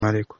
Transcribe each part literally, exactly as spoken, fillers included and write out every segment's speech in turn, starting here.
علیکم.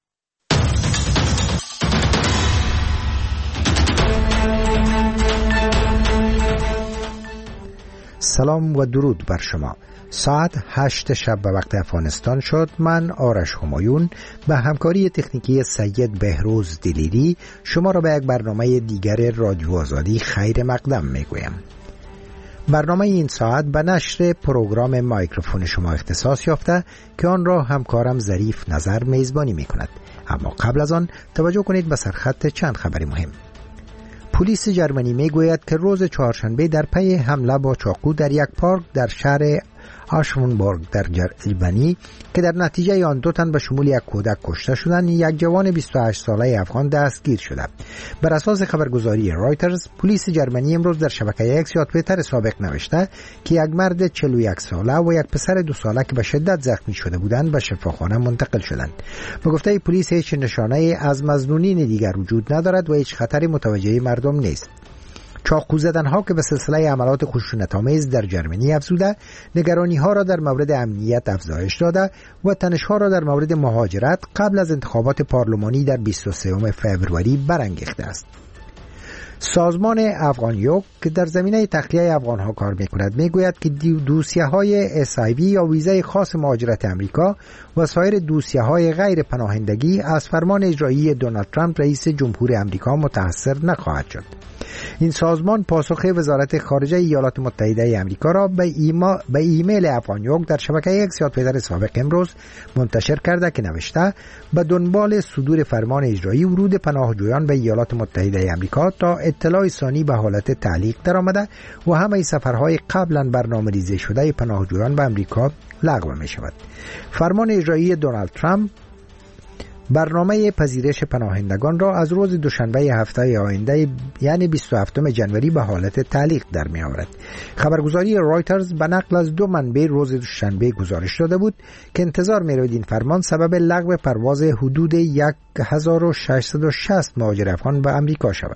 سلام و درود بر شما. ساعت هشت شب به وقت افغانستان شد. من آرش همایون به همکاری تکنیکی سید بهروز دلیری شما را به یک برنامه دیگر رادیو آزادی خیر مقدم میگویم. برنامه این ساعت به نشر پروگرام مایکروفون شما اختصاص یافته که آن را همکارم ظریف نظر میزبانی میکند. اما قبل از آن توجه کنید به سرخط چند خبر مهم. پلیس جرمنی میگوید که روز چهارشنبه در پی حمله با چاقو در یک پارک در شهر آشونبورگ در جرمنی که در نتیجه آن دو تن به شمول یک کودک کشته شدند، یک جوان بیست و هشت ساله افغان دستگیر شده. بر اساس خبرگزاری رایترز، پلیس جرمنی امروز در شبکه ایکس یا توییتر سابق نوشته که یک مرد چهل و یک ساله و یک پسر دو ساله که به شدت زخمی شده بودند به شفاخانه منتقل شدند. به گفته پلیس هیچ نشانه از مظنونین دیگر وجود ندارد و هیچ خطری متوجه مردم نیست. چاقو زدن ها که به سلسله عملات خشونت‌آمیز در جرمنی افزوده، نگرانی ها را در مورد امنیت افزایش داده و تنش ها را در مورد مهاجرت قبل از انتخابات پارلمانی در بیست و سوم فوریه برانگیخته است. سازمان افغانیوک که در زمینه تخلیه افغان ها کار میکند میگوید که دوسیه های اس آی وی یا ویزای خاص مهاجرت امریکا و سایر دوسیه های غیر پناهندگی از فرمان اجرایی دونالد ترامپ رئیس جمهور امریکا متأثر نخواهد شد. این سازمان پاسخ وزارت خارجه ایالات متحده امریکا را به, ایما به ایمیل افغانیوک در شبکه اکس یا توییتر سابق امروز منتشر کرده که نوشته به دنبال صدور فرمان اجرایی ورود پناهجویان به ایالات متحده امریکا تا اطلاع ثانی به حالت تعلیق درآمده و همه سفرهای قبلا برنامه‌ریزی شده پناهجویان به امریکا لغو می شود. فرمان اجرایی دونالد ترامپ برنامه پذیرش پناهندگان را از روز دوشنبه هفته آینده یعنی بیست و هفتم ژانویه به حالت تعلیق در می آورد. خبرگزاری رایترز به نقل از دو منبع روز دوشنبه گزارش داده بود که انتظار می رود این فرمان سبب لغو پرواز حدود هزار و ششصد و شصت مهاجر افغان به امریکا شود.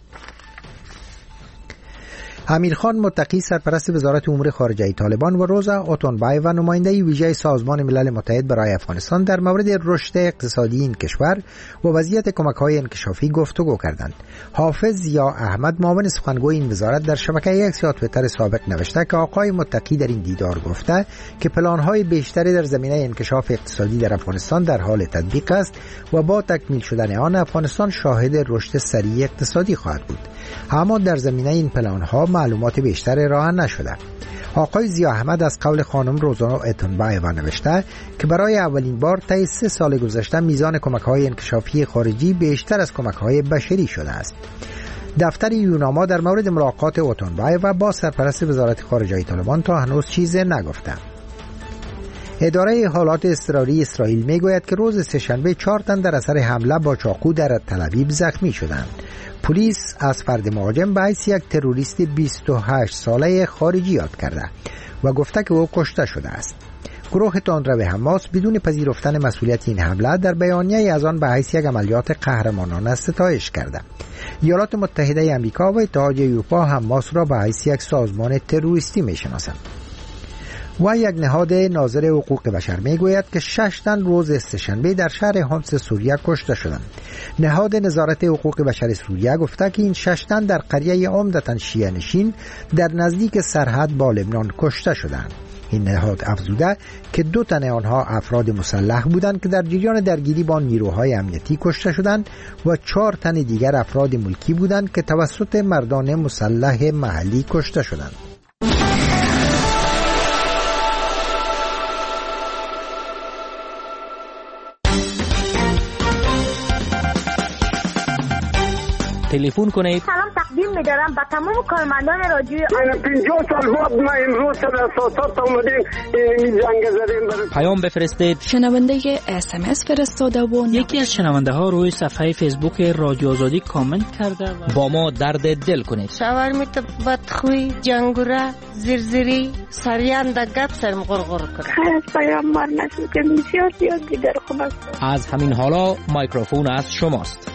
امیر خان متقی سرپرست وزارت امور خارجه طالبان و روزا اوتونبایو نماینده ویژه سازمان ملل متحد برای افغانستان در مورد رشد اقتصادی این کشور و وضعیت کمک‌های انکشافی گفتگو کردند. حافظ ضیا احمد معاون سخنگوی این وزارت در شبکه ایکس یا توییتر سابق نوشته که آقای متقی در این دیدار گفته که پلان‌های بیشتری در زمینه انکشاف اقتصادی در افغانستان در حال تطبیق است و با تکمیل شدن آن افغانستان شاهد رشد سریع اقتصادی خواهد بود. اما در زمینه این پلان‌ها معلومات بیشتر ارائه نشده. آقای ضیا احمد از قول خانم روزانا اوتونبایو نوشته که برای اولین بار طی سه سال گذشته میزان کمک‌های انکشافی خارجی بیشتر از کمک‌های بشری شده است. دفتر یوناما در مورد ملاقات اوتونبایو با سرپرست وزارت خارجه طالبان تا هنوز چیزی نگفته. اداره حالات اضطراری اسرائیل میگوید که روز سه‌شنبه چهار تن در اثر حمله با چاقو در تل‌آویو زخمی شدند. پلیس از فرد مهاجم به حیث یک تروریست بیست و هشت ساله خارجی یاد کرده و گفته که او کشته شده است. گروه تندرو حماس بدون پذیرفتن مسئولیت این حمله در بیانیه از آن به حیث یک عملیات قهرمانانه ستایش کرده. ایالات متحده آمریکا و اتحادیه اروپا حماس را به حیث یک سازمان تروریستی می‌شناسند. و یک نهاد ناظر حقوق بشر میگوید که شش تن روز سه‌شنبه در شهر حمص سوریه کشته شدند. نهاد نظارت حقوق بشر سوریه گفته که این شش تن در قریه عمدتاً شیعه نشین در نزدیک سرحد با لبنان کشته شدند. این نهاد افزوده که دو تن آنها افراد مسلح بودند که در جریان درگیری با نیروهای امنیتی کشته شدند و چهار تن دیگر افراد ملکی بودند که توسط مردان مسلح محلی کشته شدند. تلفن کنید. سلام تقدیم می‌دارم به تمام کارمندان رادیو. پنجاه سال بعد ما امروز سر اساسات اومدیم این جنگ زدیم. پیام بفرستید. شنونده اس ام اس فرستاده و یکی از شنونده ها روی صفحه فیسبوک رادیو آزادی کامنت کرده و با ما درد دل کنید. شاورمیت بدخوی جنگوره زرزری سریان د گپ سرم غرغر کرد. خیلی پیام مار نشد که بسیار زیاد دیگر خوب است. از همین حالا میکروفون از شماست.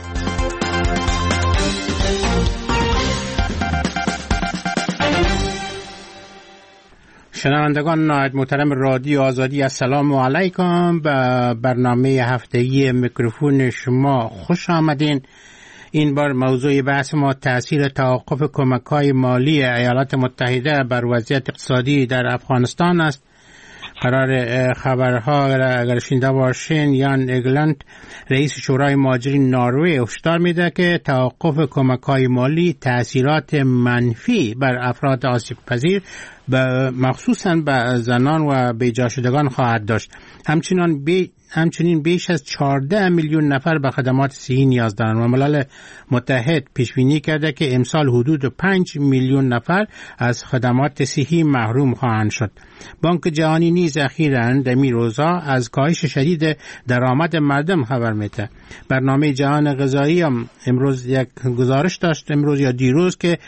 شنوندگان نهایت محترم رادیو آزادی، السلام علیکم. به برنامه هفتگی میکروفون شما خوش آمدین. این بار موضوع بحث ما تأثیر توقف کمک‌های مالی ایالات متحده بر وضعیت اقتصادی در افغانستان است. قرار خبرها اگر شنیده باشین، یان اگلند رئیس شورای مهاجرین نروژ هشدار میده که توقف کمک‌های مالی تأثیرات منفی بر افراد آسیب پذیر مخصوصاً به زنان و بیجا شدگان خواهد داشت. همچنان بی همچنین بیش از چهارده میلیون نفر به خدمات صحی نیاز دارند و ملل متحد پیش بینی کرده که امسال حدود پنج میلیون نفر از خدمات صحی محروم خواهند شد. بانک جهانی نیز اخیراً در این روزها از کاهش شدید درآمد مردم خبر میده. برنامه جهان غذایی هم امروز یک گزارش داشت، امروز یا دیروز، که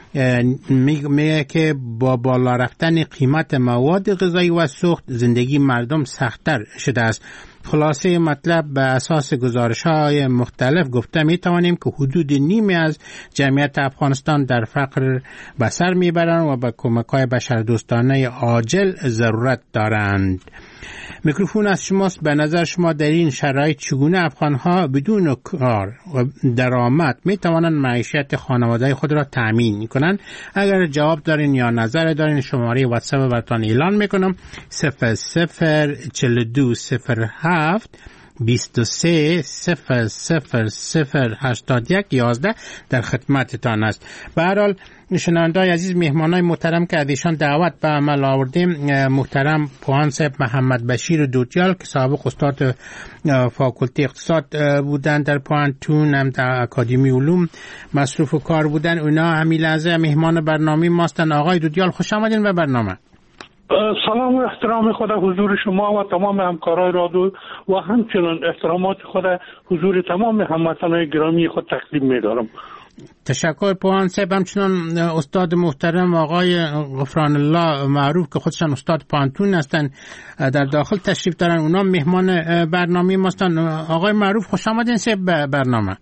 میگه که با بالا رفتن قیمت مواد غذایی و سوخت زندگی مردم سخت‌تر شده است. خلاصه مطلب به اساس گزارش‌های مختلف گفته می‌توانیم که حدود نیمی از جمعیت افغانستان در فقر به سر میبرند و به کمک‌های بشردوستانه عاجل ضرورت دارند. میکروفون از شماست. به نظر شما در این شرایط چگونه افغان‌ها بدون کار و درآمد می‌توانند معیشت خانواده خود را تأمین کنند؟ اگر جواب دارین یا نظر دارین، شماره واتساپ براتون اعلان میکنم: صفر صفر چهل و دو صفر هفت بیست و سه صفر صفر صفر هشتاد یک یازده در خدمتتان است. به هر حال شنونده‌های عزیز، مهمانای محترم که از ایشان دعوت به عمل آوردیم، محترم پوهان صاحب محمد بشیر دوتیال که سابق استاد فاکولته اقتصاد بودن در پوهنتون، هم در اکادمی علوم مصروف و کار بودن، اونا همین لحظه مهمان برنامه ماستن. آقای دوتیال خوش آمدین به برنامه. سلام و احترام خود حضور شما و تمام همکارای رادیو و همچنین احترامات خود حضور تمام هموطنان گرامی خود تقدیم می‌دارم. تشکر پوهان صاحب. همچنان استاد محترم آقای غفران الله معروف که خودشان استاد پانتون هستن در داخل تشریف دارن، اونا مهمان برنامه ما هستن. آقای معروف خوش آمدین صاحب به برنامه.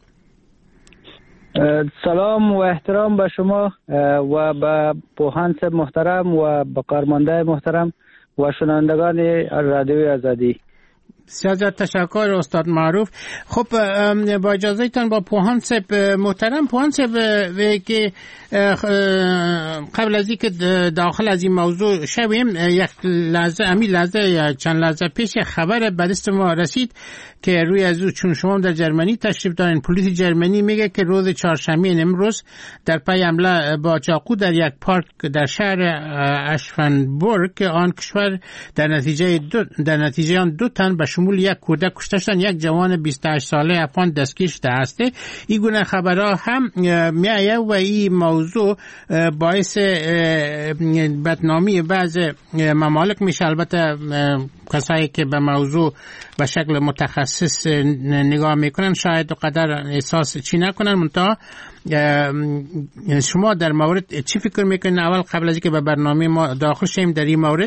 سلام و احترام به شما و به پوهان صاحب محترم و به کارمنده محترم و شنوندگان رادیوی آزادی. بسیار تشکر استاد معروف. خب با اجازهتان با پوهان صاحب محترم، پوهان صاحب که قبل از اینکه داخل از این موضوع شویم، یک لحظه امی لحظه یا چند لحظه پیش خبر به دست ما رسید که روی از او، چون شما در جرمنی تشریف دارین، پلیس جرمنی میگه که روز چهارشنبه امروز در پی حمله با چاقو در یک پارک در شهر اشفنبورگ آن کشور در نتیجه دو در نتیجه آن دو تن به شمول یک کودک کشته شدند، یک جوان بیست و هشت ساله افغان دستگیر شده است. این گونه خبرها هم میآید و این موضوع باعث بدنامی بعض ممالک میشه. البته کسایی که به موضوع به شکل متخصص نگاه میکنن شاید قدر احساس چی نکنن، منتها شما در مورد چی فکر میکنین؟ اول قبل از اینکه به برنامه ما داخل شیم در این مورد.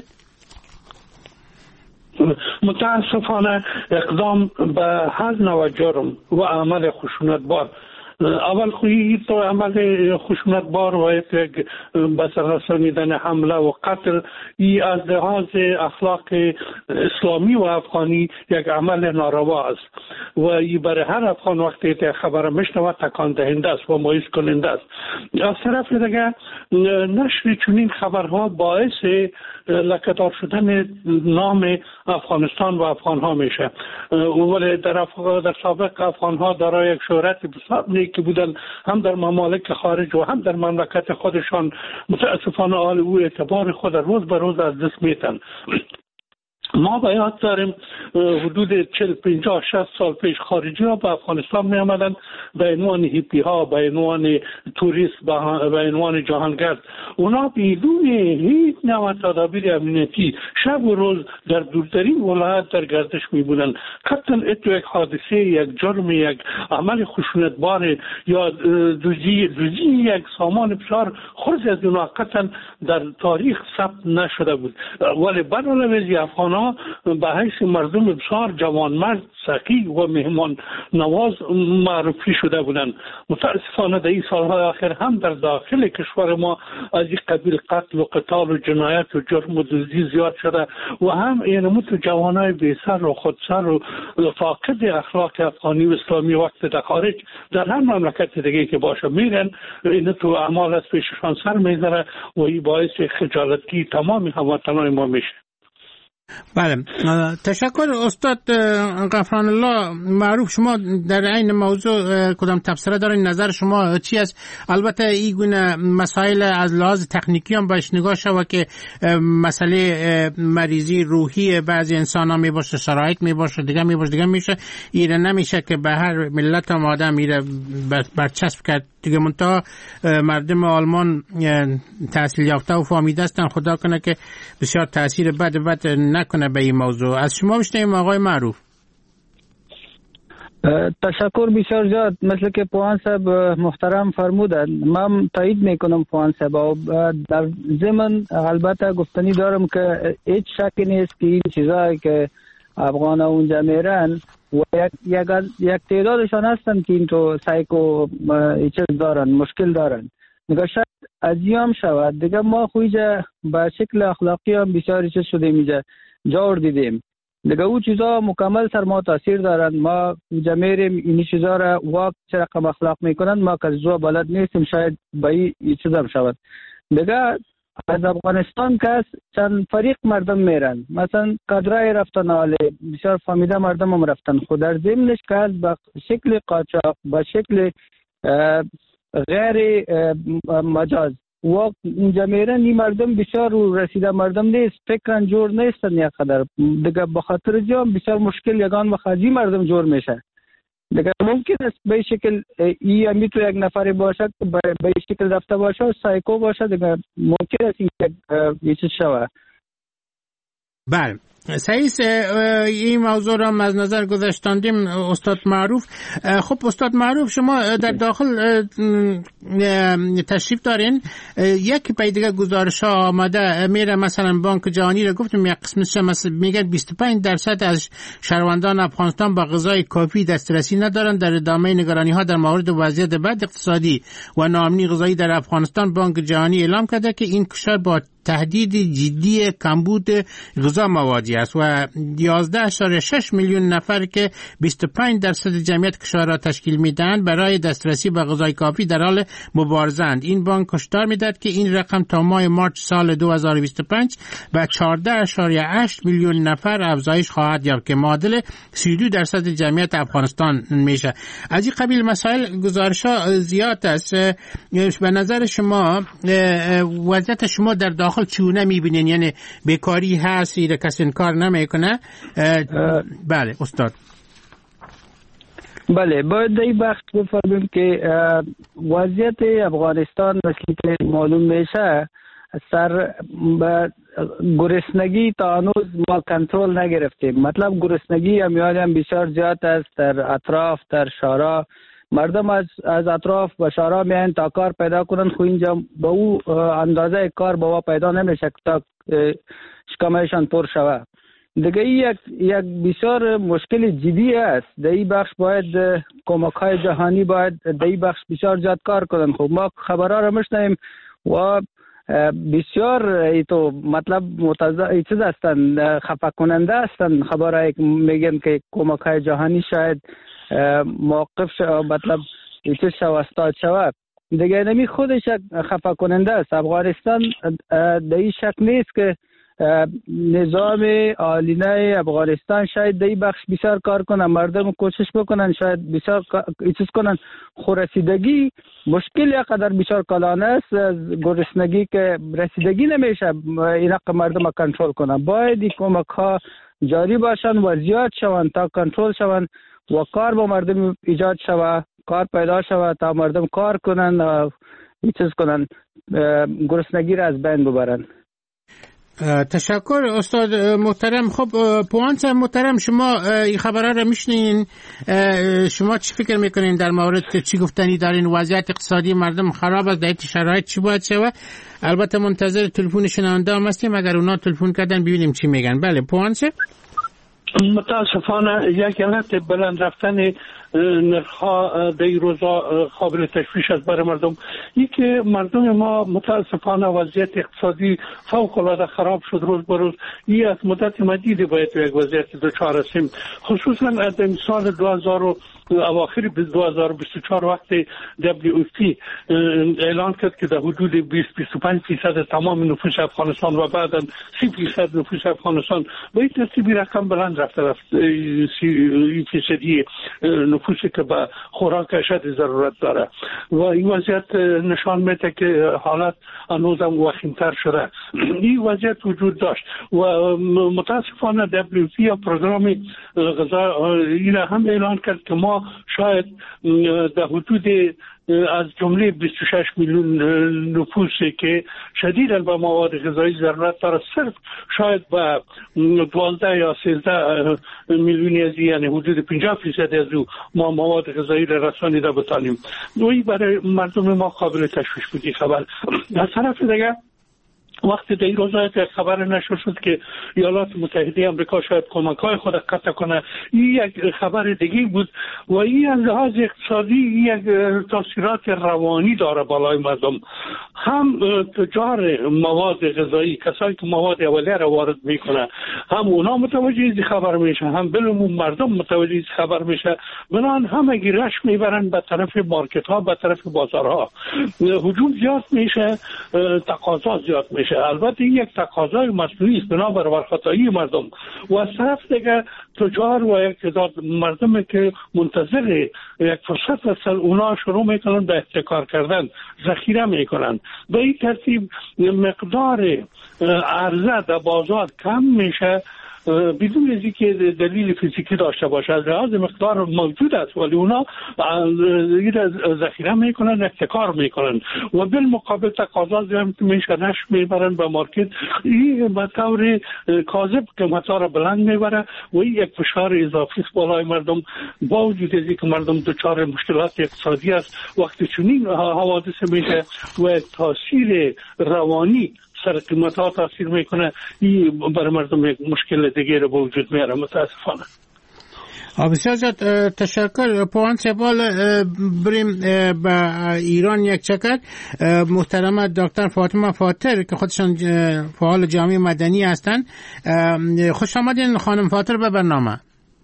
متاسفانه اقدام به هر نوع جرم و عمل خشونتبار، اول خویی تو عمل خشونتبار و یک به سر رسانیدن حمله و قتل، ای از لحاظ اخلاق اسلامی و افغانی یک عمل ناروا است و ای برای هر افغان وقتی که خبر میشنود تکان دهنده است و مایوس کننده است. از طرف دیگه نشر چنین خبرها باعث لکه‌دار شدن نام افغانستان و افغانها میشه. ولی در افغان در سابق افغانها دارای یک شهرت بسیار نیکی بودن، هم در ممالک خارج و هم در مملکت خودشان. متاسفانه حال او اعتبار خود روز به روز از دست میتن. ما باید داریم حدود چهل پنجاه شصت سال پیش خارجی ها به افغانستان می آمدن به عنوان هیپی ها، به عنوان توریست، به عنوان جهانگرد. اونا بدون هیچ نوع تدابیر امنیتی شب و روز در دورترین ولایت در گردش می بودن. قطعا اتو یک حادثه، یک جرم، یک عمل خشونتبار یا دوزی دوزی یک سامان بسیار خرد از اونا قطعا در تاریخ ثبت نشده بود. ولی بنابراین افغان آنها به حیث مردم بسیار جوانمرد، سخی و مهمان نواز معرفی شده بودند. متاسفانه در این سالهای آخر هم در داخل کشور ما از این قبیل قتل و قتال و جنایت و جرم و دزدی زیاد شده و هم اینمو تو جوانای بی‌سر و خودسر و فاقد اخلاق افغانی و اسلامی وقت در خارج در هر مملکت دیگه که باشه میرن، این تو اعمال از پیششان سر میذاره و این باعث خجالتی تمام هموطنان ما میشه. بله، تشکر استاد غفران الله معروف. شما در این موضوع کدام تبصره دارین؟ نظر شما چی است؟ البته این گونه مسائل از لحاظ تکنیکی هم باش نگاه شود که مسئله مریضی روحی بعضی انسان ها می باشه، شرایط می باشه، دیگه می باشه، دیگه میشه. ایره نمیشه که به هر ملت هم آدم ایره برچسب کرد دیگه. منتها مردم آلمان تحصیل یافته و فهمیده هستن، خدا کنه که بسیار تاثیر بد بد نکنه به این موضوع. از شما بشنویم آقای معروف. تشکر بسیار زیاد. مثل که پوان صاحب محترم فرمودن، من تایید میکنم پوان صاحب. در ضمن البته گفتنی دارم که هیچ شکی نیست که این چیزایی که افغان ها اونجا میرن و یک, یک, یک تعدادشان هستن که این تو سایکو چیز دارن، مشکل دارن. نگاه شاید از هم شود دیگه. ما خویجا به شکل اخلاقی هم بسیاری چیز شده میجا جور دیدیم دیگه. او چیزا مکمل سر ما تاثیر دارن. ما اینجا میریم این چیزا را واقع چه رقم اخلاق میکنن ما که زو بلد نیستیم، شاید به این چیز هم شود دیگه. از افغانستان که چند فریق مردم میرن، مثلا قدرای رفتن آله بسیار فامیده مردم هم رفتن. خود در ضمنش که از به شکل قاچاق، به شکل غیر مجاز وقت اینجا میرن، این مردم بسیار رسیده مردم نیست، فکرن جور نیستن یک قدر دیگه. بخاطر جام بسیار مشکل یگان و خازی مردم جور میشه دیگه. ممکن است به شکل ای امی تو یک نفری باشه به شکل رفته باشه سایکو باشه دیگه، ممکن است این چیز شود. بله صحیح. این موضوع را از نظر گذاشتاندیم استاد معروف. خب استاد معروف، شما در داخل تشریف دارین. یک پای دیگه گزارش ها آمده میره، مثلا بانک جهانی را گفتم یک قسمتش مثلا میگه بیست و پنج درصد از شهروندان افغانستان با غذای کافی دسترسی ندارند. در ادامه نگرانی ها در مورد وضعیت بد اقتصادی و ناامنی غذایی در افغانستان، بانک جهانی اعلام کرده که این کشور با تهدید جدی کمبود غذا مواجه است و یازده اشاره شش میلیون نفر که بیست و پنج درصد جمعیت کشور را تشکیل میدهند برای دسترسی به غذای کافی در حال مبارزند. این بانک هشدار میدهد که این رقم تا ماه مارچ سال دو هزار و بیست و پنج به چهارده اشاره هشت میلیون نفر افزایش خواهد یافت که معادل سی و دو درصد جمعیت افغانستان میشه. از این قبیل مسائل گزارش‌ها زیاد است. به نظر شما وضعیت شما در داخل چونه میبینین؟ یعنی بیکاری هست، ایره کسی کار نمیکنه؟ بله استاد. بله باید در این بخش بفرمیم که وضعیت افغانستان مثل که معلوم میشه سر به گرسنگی تا هنوز ما کنترل نگرفتیم. مطلب گرسنگی امیال هم بسیار زیاد است در اطراف، در شارع. مردم از از اطراف و شارع میان تا کار پیدا کنن، خو اینجا با او اندازه کار با وا پیدا نمیشه تا شکمشان پر شوه دیگه. یک یک بسیار مشکل جدی است. در این بخش باید کمک های جهانی باید در این بخش بسیار زیاد کار کنن. خب ما خبرها را میشنویم و بسیار ای تو مطلب متضاد چیز هستن، خفه کننده هستن. خبرهای میگن که کمک های جهانی شاید موقف شد، مطلب چیز شو استاد شود دیگه. نمی خودش خفه کننده است. افغانستان در این شک نیست که نظام عالینه افغانستان شاید در این بخش بسیار کار کنن، مردم کوشش بکنن، شاید بسیار چیز کنن. خورسیدگی مشکل یا قدر بسیار کلانه است. گرسنگی که رسیدگی نمیشه این حق مردم کنترل کنن. باید این کمک ها جاری باشن و زیاد شون تا کنترل شون و کار با مردم ایجاد شود، کار پیدا شود تا مردم کار کنن و این چیز کنن، گرسنگی را از بین ببرن. تشکر استاد محترم. خب پوانس محترم، شما این خبرها را میشنین، شما چی فکر میکنین در مورد چی گفتنی دارین؟ وضعیت اقتصادی مردم خراب است، در این شرایط چی باید شود؟ البته منتظر تلفن شنونده هم هستیم، اگر اونا تلفن کردن ببینیم چی میگن. بله پوانس. متاسفانه یک علت بلند رفتن نرخ‌ها در این روزا قابل تشویش است برای مردم. این که مردم ما متاسفانه وضعیت اقتصادی فوق‌العاده خراب شد روز به روز. این از مدت مدیدی باید یک وضعیت دچار هستیم، خصوصا از سال دو هزار اواخر دو هزار و بیست و چهار وقت دبلیو اف پی اعلان کرد که در حدود بیست تا بیست و پنج درصد تمام نفوس افغانستان و بعدا سی درصد نفوس افغانستان به این ترتیبی رقم بلند رفته رفت سی فیصدی نفوسی که به خوراک اشد ضرورت داره و این وضعیت نشان میده که حالت هنوزم وخیم‌تر شده. این وضعیت وجود داشت و متاسفانه دبلیو اف پی یا پروگرام غذا این هم اعلان کرد که ما شاید در حدود از جمله بیست و شش میلیون نفوسی که شدیداً به مواد غذایی ضرورت داره، صرف شاید به دوازده یا سیزده میلیونی از یعنی حدود پنجاه درصد از او ما مواد غذایی را رسانیده بتانیم. این برای مردم ما قابل تشویش بودی خبر. از طرف دیگه وقتی در این روزها خبر نشر شد که ایالات متحده آمریکا شاید کمک‌های خود قطع کنه، این یک خبر دیگه بود و این از لحاظ اقتصادی یک تاثیرات روانی داره بالای مردم. هم تجار مواد غذایی، کسایی که مواد اولیه را وارد میکنه، هم اونا متوجه این خبر میشه، هم بالعموم مردم متوجه این خبر میشه، بنان همه گیرش میبرن به طرف مارکت ها، به طرف بازارها. هجوم زیاد میشه، تقاضا زیاد میشه. البته این یک تقاضای مصنوعی است بنابر ورخطایی مردم و از طرف دیگه تجار و یک تعداد مردم که منتظر یک فرصت هستن، اونا شروع میکنن به احتکار کردن، ذخیره میکنن. به این ترتیب مقدار عرضه در بازار کم میشه بدون از اینکه دلیل فیزیکی داشته باشه. از لحاظ مقدار موجود است ولی اونا ذخیره میکنن، احتکار میکنن و بالمقابل تقاضا زیاد میشه، نش میبرن به مارکت. این به طور کاذب قیمت‌ها را بلند میبره و این یک فشار اضافی است بالای مردم. با وجود از اینکه مردم دچار مشکلات اقتصادی است، وقتی چنین حوادث میشه و تاثیر روانی سر قیمت ها تاثیر میکنه، این برای مردم یک مشکل دیگه رو به وجود میاره متاسفانه. بسیار زیاد تشکر. پوان سوال بریم به ایران یک چکر. محترم دکتر فاطمه فاطر که خودشان فعال جامعه مدنی هستند، خوش آمدین خانم فاطر به برنامه.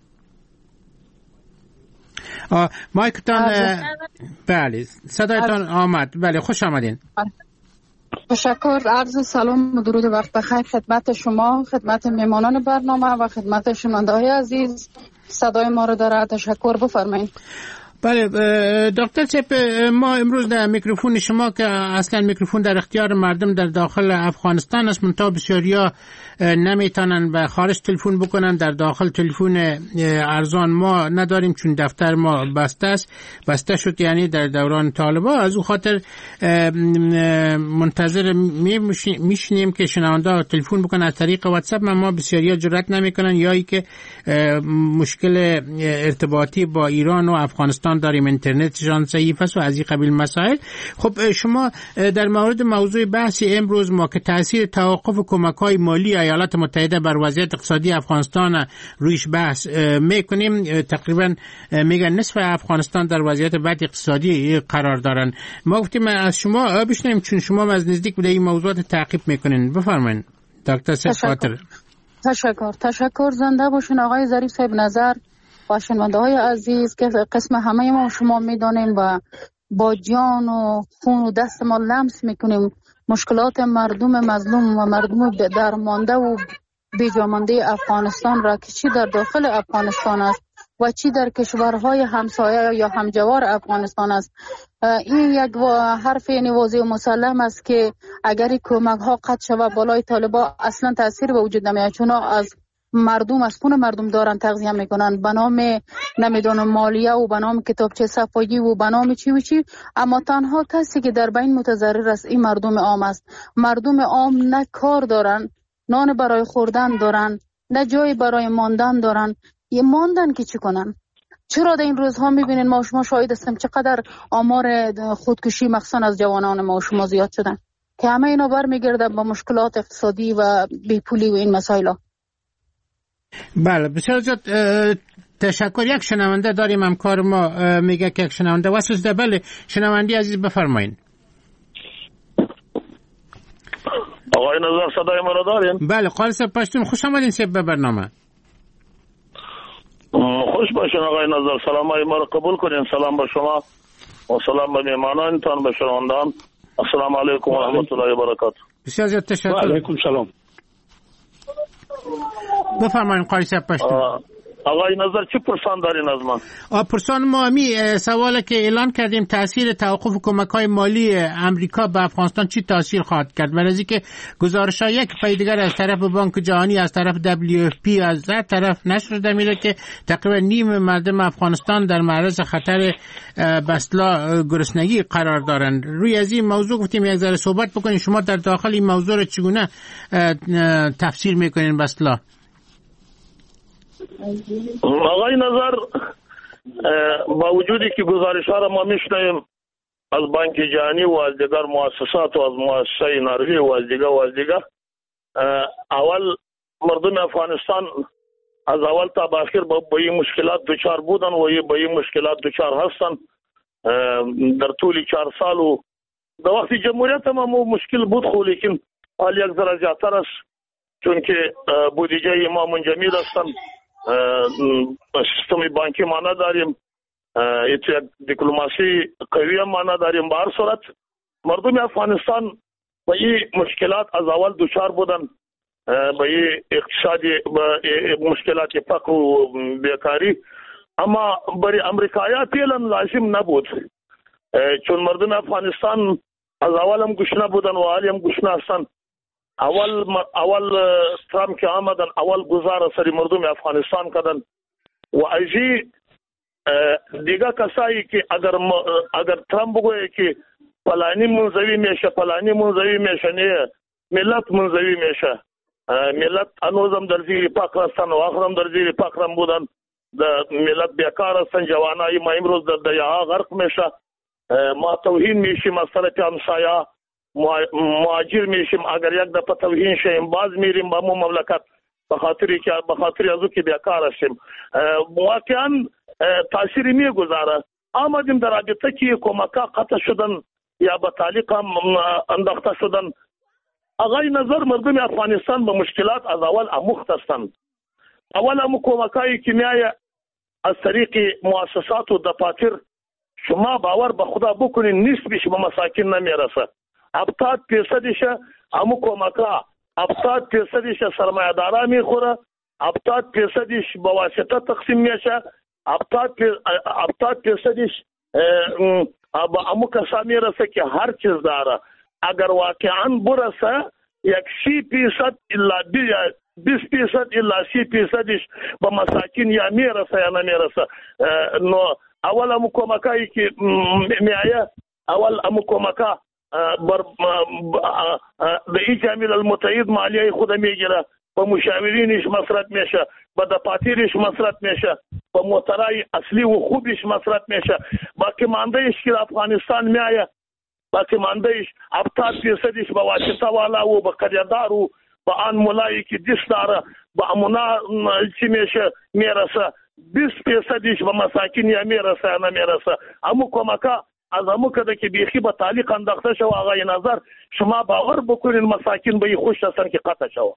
مایکتان بله صدایتان آمد. بله خوش آمدین. تشکر. عرض سلام و درود وقت بخیر خدمت شما، خدمت میمانان برنامه و خدمت شنونده های عزیز. صدای ما رو داره. تشکر، بفرمایید. بله دکتر سپ، ما امروز در میکروفون شما که اصلا میکروفون در اختیار مردم در داخل افغانستان است، منتها بسیاریا نمیتونن به خارج تلفن بکنن. در داخل تلفن ارزان ما نداریم چون دفتر ما بسته است، بسته شد یعنی در دوران طالبان. از او خاطر منتظر میشنیم که شنونده تلفن بکنن از طریق واتساپ. ما بسیاریا جرئت نمیکنن یا ای که مشکل ارتباطی با ایران و افغانستان داریم، اینترنتشان ضعیف است و از این قبیل مسائل. خب شما در مورد موضوع بحثی امروز ما که تاثیر توقف کمک‌های مالی ایالات متحده بر وضعیت اقتصادی افغانستان رویش بحث میکنیم. تقریبا میگن نصف افغانستان در وضعیت بد اقتصادی قرار دارن. ما گفتیم از شما بشنویم چون شما از نزدیک به این موضوعات تعقیب میکنین. بفرمایید دکتر سید فاطر. تشکر. تشکر. زنده باشین آقای ظریف صاحب نظر و شنونده های عزیز که قسم همه ما شما میدانیم و با جان و خون و دست ما لمس میکنیم مشکلات مردم مظلوم و مردم درمانده و بیجامانده افغانستان را که چی در داخل افغانستان است و چی در کشورهای همسایه یا همجوار افغانستان است. این یک حرف واضح و مسلم است که اگر کمک ها قطع شود بالای طالبان اصلا تاثیر به وجود نمیاد، چون از مردم از خون مردم دارن تغذیه میکنن به نام نمیدونم مالیه و به نام کتابچه صفایی و به نام چی و چی، اما تنها کسی که در بین متضرر است این مردم عام است. مردم عام نه کار دارن نان برای خوردن دارن، نه جای برای ماندن دارن. یه ماندن که چی کنن؟ چرا در این روزها میبینین ما شما شاهد هستیم چقدر آمار خودکشی مخصوصا از جوانان ما شما زیاد شدن که همه اینا برمیگرده با مشکلات اقتصادی و بیپولی و این مسائل. بله بسیار زیاد تشکر. یک شنونده داریم، همکار ما میگه که یک شنونده واسه بله شنوندی عزیز بفرمایید. آقای نظر صدای ما را دارین؟ بله خالص پشتون، خوش آمدین سب به برنامه. خوش باشین آقای نظر، سلام های ما را قبول کنین. سلام به شما و سلام به میمانانتان، به شنوندان. السلام علیکم و رحمت الله و برکاته. بسیار زیاد تشکر. و علیکم سلام. بفرمایید قاری سب پشتون. آقای نظر چی پرسان دارین از من؟ پرسان ما می سواله که اعلان کردیم تاثیر توقف کمک‌های مالی امریکا به افغانستان چی تاثیر خواهد کرد؟ برای که گزارش‌های یک پای دیگر از طرف بانک جهانی، از طرف دبلیو اف پی، از هر طرف نشر شده میره که تقریبا نیم مردم افغانستان در معرض خطر بسلا گرسنگی قرار دارند. روی از این موضوع گفتیم یک ذره صحبت بکنیم. شما در داخل این موضوع رو چگونه تفسیر میکنین بسلا؟ آقای نظر با وجودی که گزارش ها را ما میشنویم از بانک جهانی و از دیگر مؤسسات و از مؤسسه نروژ و از دیگر و از دیگر، اول مردم افغانستان از اول تا به آخر با این مشکلات دچار بودن و با این مشکلات دچار هستن در طول چهار سال. و در وقت جمهوریت هم مشکل بود، خو لیکن حال یک ذره زیادتر است چون که بودجه ما منجمد هستن، سیستم بانکی ما نداریم، یک دیپلماسی قوی ما نداریم. به هر صورت مردم افغانستان با این مشکلات از اول دچار بودن، با این اقتصادی با مشکلات فقر و بیکاری، اما برای امریکایی‌ها فعلا لازم نبود چون مردم افغانستان از اول هم گشنه بودن و حالی هم گشنه هستن. اول اول ترامپ که آمدن اول گزار سری مردم افغانستان کردن و ازی دیگه کسایی که اگر اگر ترامپ بگویه که فلانی منزوی میشه فلانی منزوی میشه، نه ملت منزوی میشه. ملت هنوزم در زیر فقر هستن و آخرم در زیر فقر بودن. ملت بیکار هستن، جوانای ما امروز در دریاها غرق میشه. ما توهین میشیم از طرف همسایه، مهاجر میشیم. اگر یک دفعه توهین شیم باز میریم با مو مملکت به خاطری که به خاطری ازو که بیکار هستیم. واقعا تاثیر میگذاره. آمدیم در رابطه که کمکا قطع شدن یا به تعلیق هم انداخته شدن. آقای نظر مردم افغانستان به مشکلات از اول اموخت هستند. اول هم کمکایی که میایه از طریق مؤسسات و دفاتر، شما باور به خدا بکنین نسبش به مساکین نمیرسه. هفتاد درصدش همو کمکا، هفتاد درصدش سرمایه دارا میخوره، هفتاد درصدش با واسطه تقسیم میشه، هفتاد درصدش با همو کسا میرسه که هر چیز داره. اگر واقعا برسه یک سی درصد الا بیست درصد الا سی درصدش به مساکین یا میرسه یا نمیرسه. نو اول همو کمکایی که میایه، اول همو کمکا بر به ای جامعه المتحد مالیه خود میگیره، با مشاورینش مصرف میشه، با دفاترش مصرف میشه، با موترای اصلی و خوبش مصرف میشه. باقی ماندهش که افغانستان میایه، باقی ماندهش هفتاد درصدش با واسطه والا و با قریدار و با آن ملایی که دست داره با امونا چی میشه میرسه. بیست درصدش به مساکین یا میرسه یا نمیرسه. همو کمکا از همو کده که بیخی با تعلیق انداخته شو. آقای نظر شما باور بکنین مساکین به خوش هستن که قطع شو.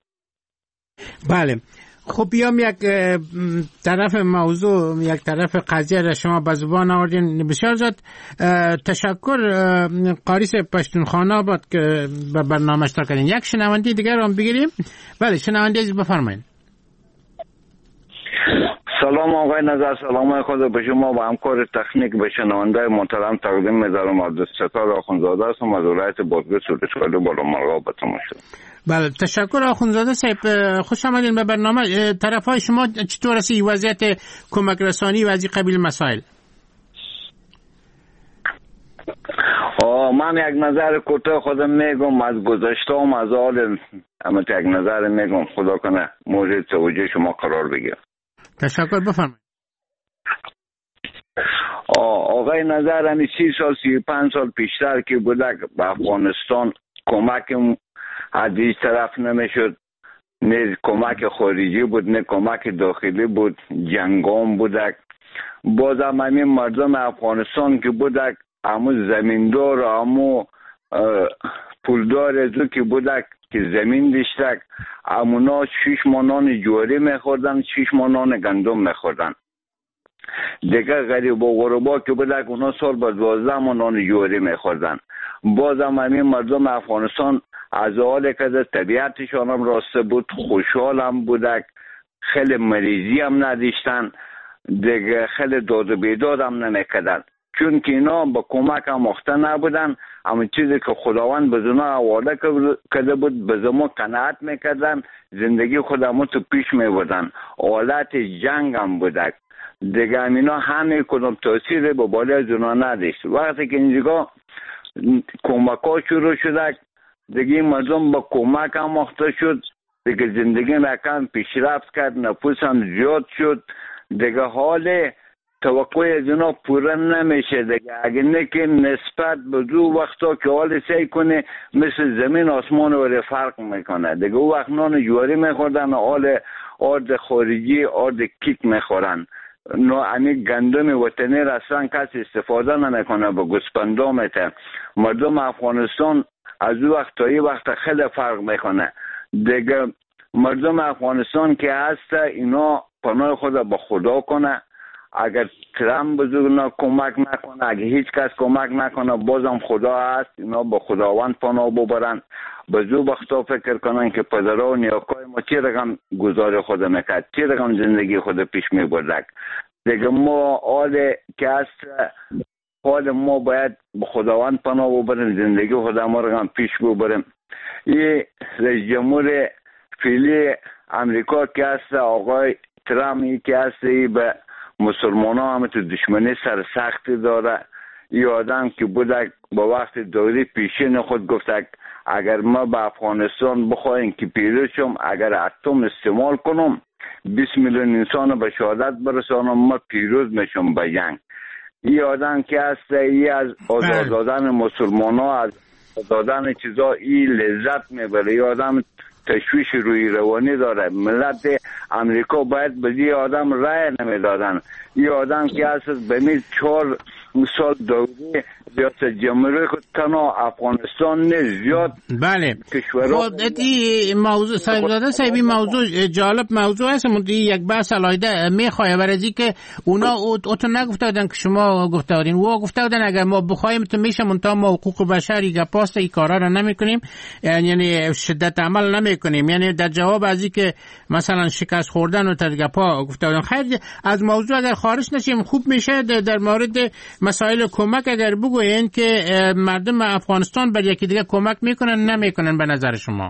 بله خب بیام یک طرف موضوع، یک طرف قضیه را شما به زبان آوردین. بسیار زیاد تشکر قاری صاحب پشتونخانه آباد که به برنامه اشتراک کردین. یک شنونده دیگر هم بگیریم. بله شنونده عزیز بفرمایید. سلام آقای نظر، سلام خود به شما و همکار تکنیک به شنونده محترم تقدیم می‌دارم. عبدالستار آخوندزاده هستم از ولایت بادغیس سورچگالی بالامرغاب به شما. بله تشکر آخوندزاده صاحب، خوش آمدین به برنامه. طرفای شما چطور است وضعیت کمک رسانی و از این قبیل مسائل؟ من یک نظر کوتاه خودم میگم از گذشته و از حال، اما یک نظر میگم خدا کنه مورد توجه شما قرار بگیره. تشکر، بفرمایید. آقای نظر همی سی سال سی و پنج سال پیشتر که بودک به افغانستان کمک از هیچ طرف نمیشد، نه کمک خارجی بود نه کمک داخلی بود، جنگام بودک. بازم همین مردم افغانستان که بودک همو زمیندار و همو پولدار ازو که بودک که زمین داشتک، همونا شش مانان جواری میخوردن، شش مانان گندم میخوردن. دیگه غریب و غربا که بودک اونا سال با دوازده مانان جواری میخوردن. بازم همین مردم افغانستان از حال که طبیعتشان هم راسته بود، خوشحال هم بودک، خیلی مریضی هم نداشتن، دیگه خیلی داد و بیداد هم نمیکردن، چون که اینا با کمک هم مخته نبودن. اما چیزی که خداوند به زنا حواله کرده بود به زما قناعت میکردن، زندگی خودمو تو پیش میبردن. حالت جنگ هم بودک دیگه، اینا همه کدام تاثیر به بالای زنا نداشت. وقتی که اینجا کمک ها شروع شدک دیگه مردم با کمک هم مخته شد، دیگه زندگی رکم پیشرفت کرد، نفوس هم زیاد شد، دیگه حال توقع از اینا پوره نمیشه دیگه. اگه نه که نسبت به دو وقتا که حال سی کنه مثل زمین آسمان ولی فرق میکنه دیگه. او وقت نان جواری میخوردن، حال آرد خارجی آرد کیک میخورن. نو امی گندم وطنی را اصلا کسی استفاده نمیکنه به گوسپندامته. مردم افغانستان از او وقت تا این وقت خیلی فرق میکنه دیگه. مردم افغانستان که هست اینا پناه خود به خدا کنه. اگر ترام بزرگ کمک نکنه، اگر هیچ کس کمک نکنه، بازم خدا هست. اینا با خداوند پناه ببرن، به زو بختا فکر کنن که پدرها و نیاکای ما چی رقم گزار خود میکرد، چی رقم زندگی خود پیش میبردک دیگه. ما حال که هست حال ما باید به خداوند پناه ببریم، زندگی خود ما رقم پیش ببریم. این رئیس جمهور فعلی امریکا که هست آقای ترام که هست به مسلمان ها هم تو دشمنی سرسختی داره. این آدم که بودک با وقت دوری پیشین خود گفتک اگر ما به افغانستان بخواهیم که پیروز شم، اگر اتم استعمال کنم بیست میلیون انسان به شهادت برسانم، ما پیروز میشم به جنگ. این آدم که هست ای از آزاد دادن مسلمان ها، از دادن چیزا ای لذت میبره. این آدم تشویش روی روانی داره. ملت امریکا باید به این آدم رای نمیدادن. این آدم که هست به می چهار سال دوری ریاست جمهوری خود تنها افغانستان نه زیاد. بله خود این موضوع صاحبزاده صاحب این موضوع جالب موضوع هست. من یک بحث علایده میخواه برای که اونا او تو نگفته بودن که شما گفته بودین، او گفته بودن اگر ما بخوایم تو میشه منتها ما حقوق بشری گپاست این کارا رو نمی کنیم، یعنی شدت عمل نمی کنیم. یعنی در جواب از این که مثلا شکست خوردن و تدگپا گفته بودن. خیر از موضوع اگر خارج نشیم خوب میشه. در مورد مسائل کمک اگر بگوین که مردم افغانستان بر یکی دیگه کمک میکنن نمیکنن به نظر شما؟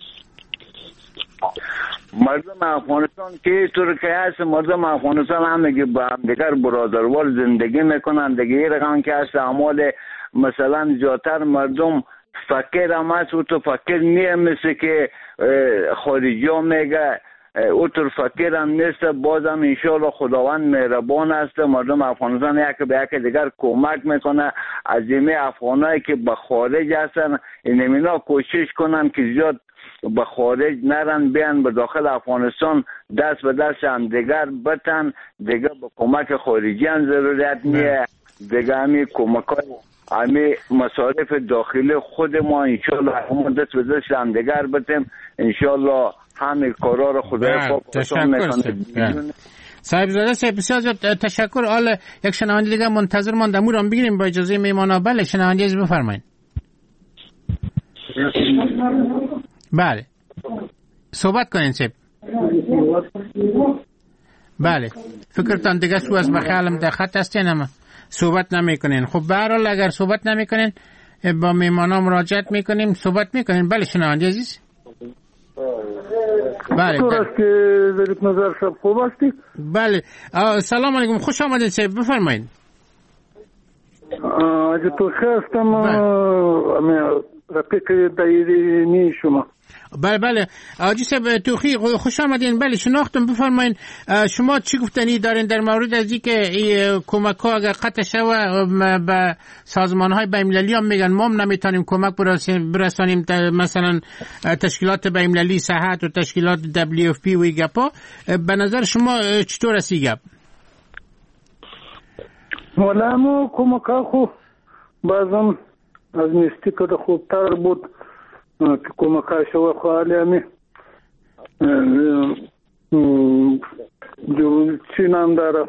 مردم افغانستان که طور که هست، مردم افغانستان همه که با هم دیگر برادروار زندگی میکنن دیگه. این رقم که هست اعمال مثلا زیادتر مردم فقیر هم هست و تو فقیر نیه مثل که خارجی ها میگه او طور فقیر هم نیست. بازم انشاءالله خداوند مهربان است. مردم افغانستان یک به یک دیگر کمک میکنه. از این افغانایی که به خارج هستن اینا کوشش کنن که زیاد به خارج نرن، بیان به داخل افغانستان دست به دست هم دیگر بتن دیگه. به کمک خارجی هم ضرورت نیه دیگه. همی کمک های همی مصارف داخلی خود ما انشاءالله همون دست به دست هم دیگر بتیم. انشاءالله همه کارا رو خدای پاک آسان میکنه. صاحبزاده صاحب بسیار تشکر. حالا یک شنونده دیگه منتظر ماندم، او رو بگیریم با اجازه میمانا. بله شنونده از بفرمایید. بله صحبت کنین صاحب. بله فکرتان دیگه سو از بخیالم در خط هستین اما صحبت نمی کنین. خب به هر حال اگر صحبت نمی کنین با میمانا مراجعت میکنیم، صحبت میکنین. بله شنونده عزیز. بله بله سلام علیکم، خوش آمدید صاحب، بفرمایید. اگه تو خواستم رفیق دایرینی شما. بله بله آجی صاحب توخی خوش آمدین. بله شناختم، بفرمایین شما چی گفتنی دارین در مورد از اینکه کمک ها اگر قطع شوه به سازمان های بین‌المللی هم میگن ما هم نمیتونیم کمک برسانیم، مثلا تشکیلات بین‌المللی صحت و تشکیلات دبلیو اف پی و گپا. به نظر شما چطور است این گپ؟ والا مو کمک ها خوب بازم از نیستی که خوبتر بود که کمک ها شوه خواهلی همی چی نام داره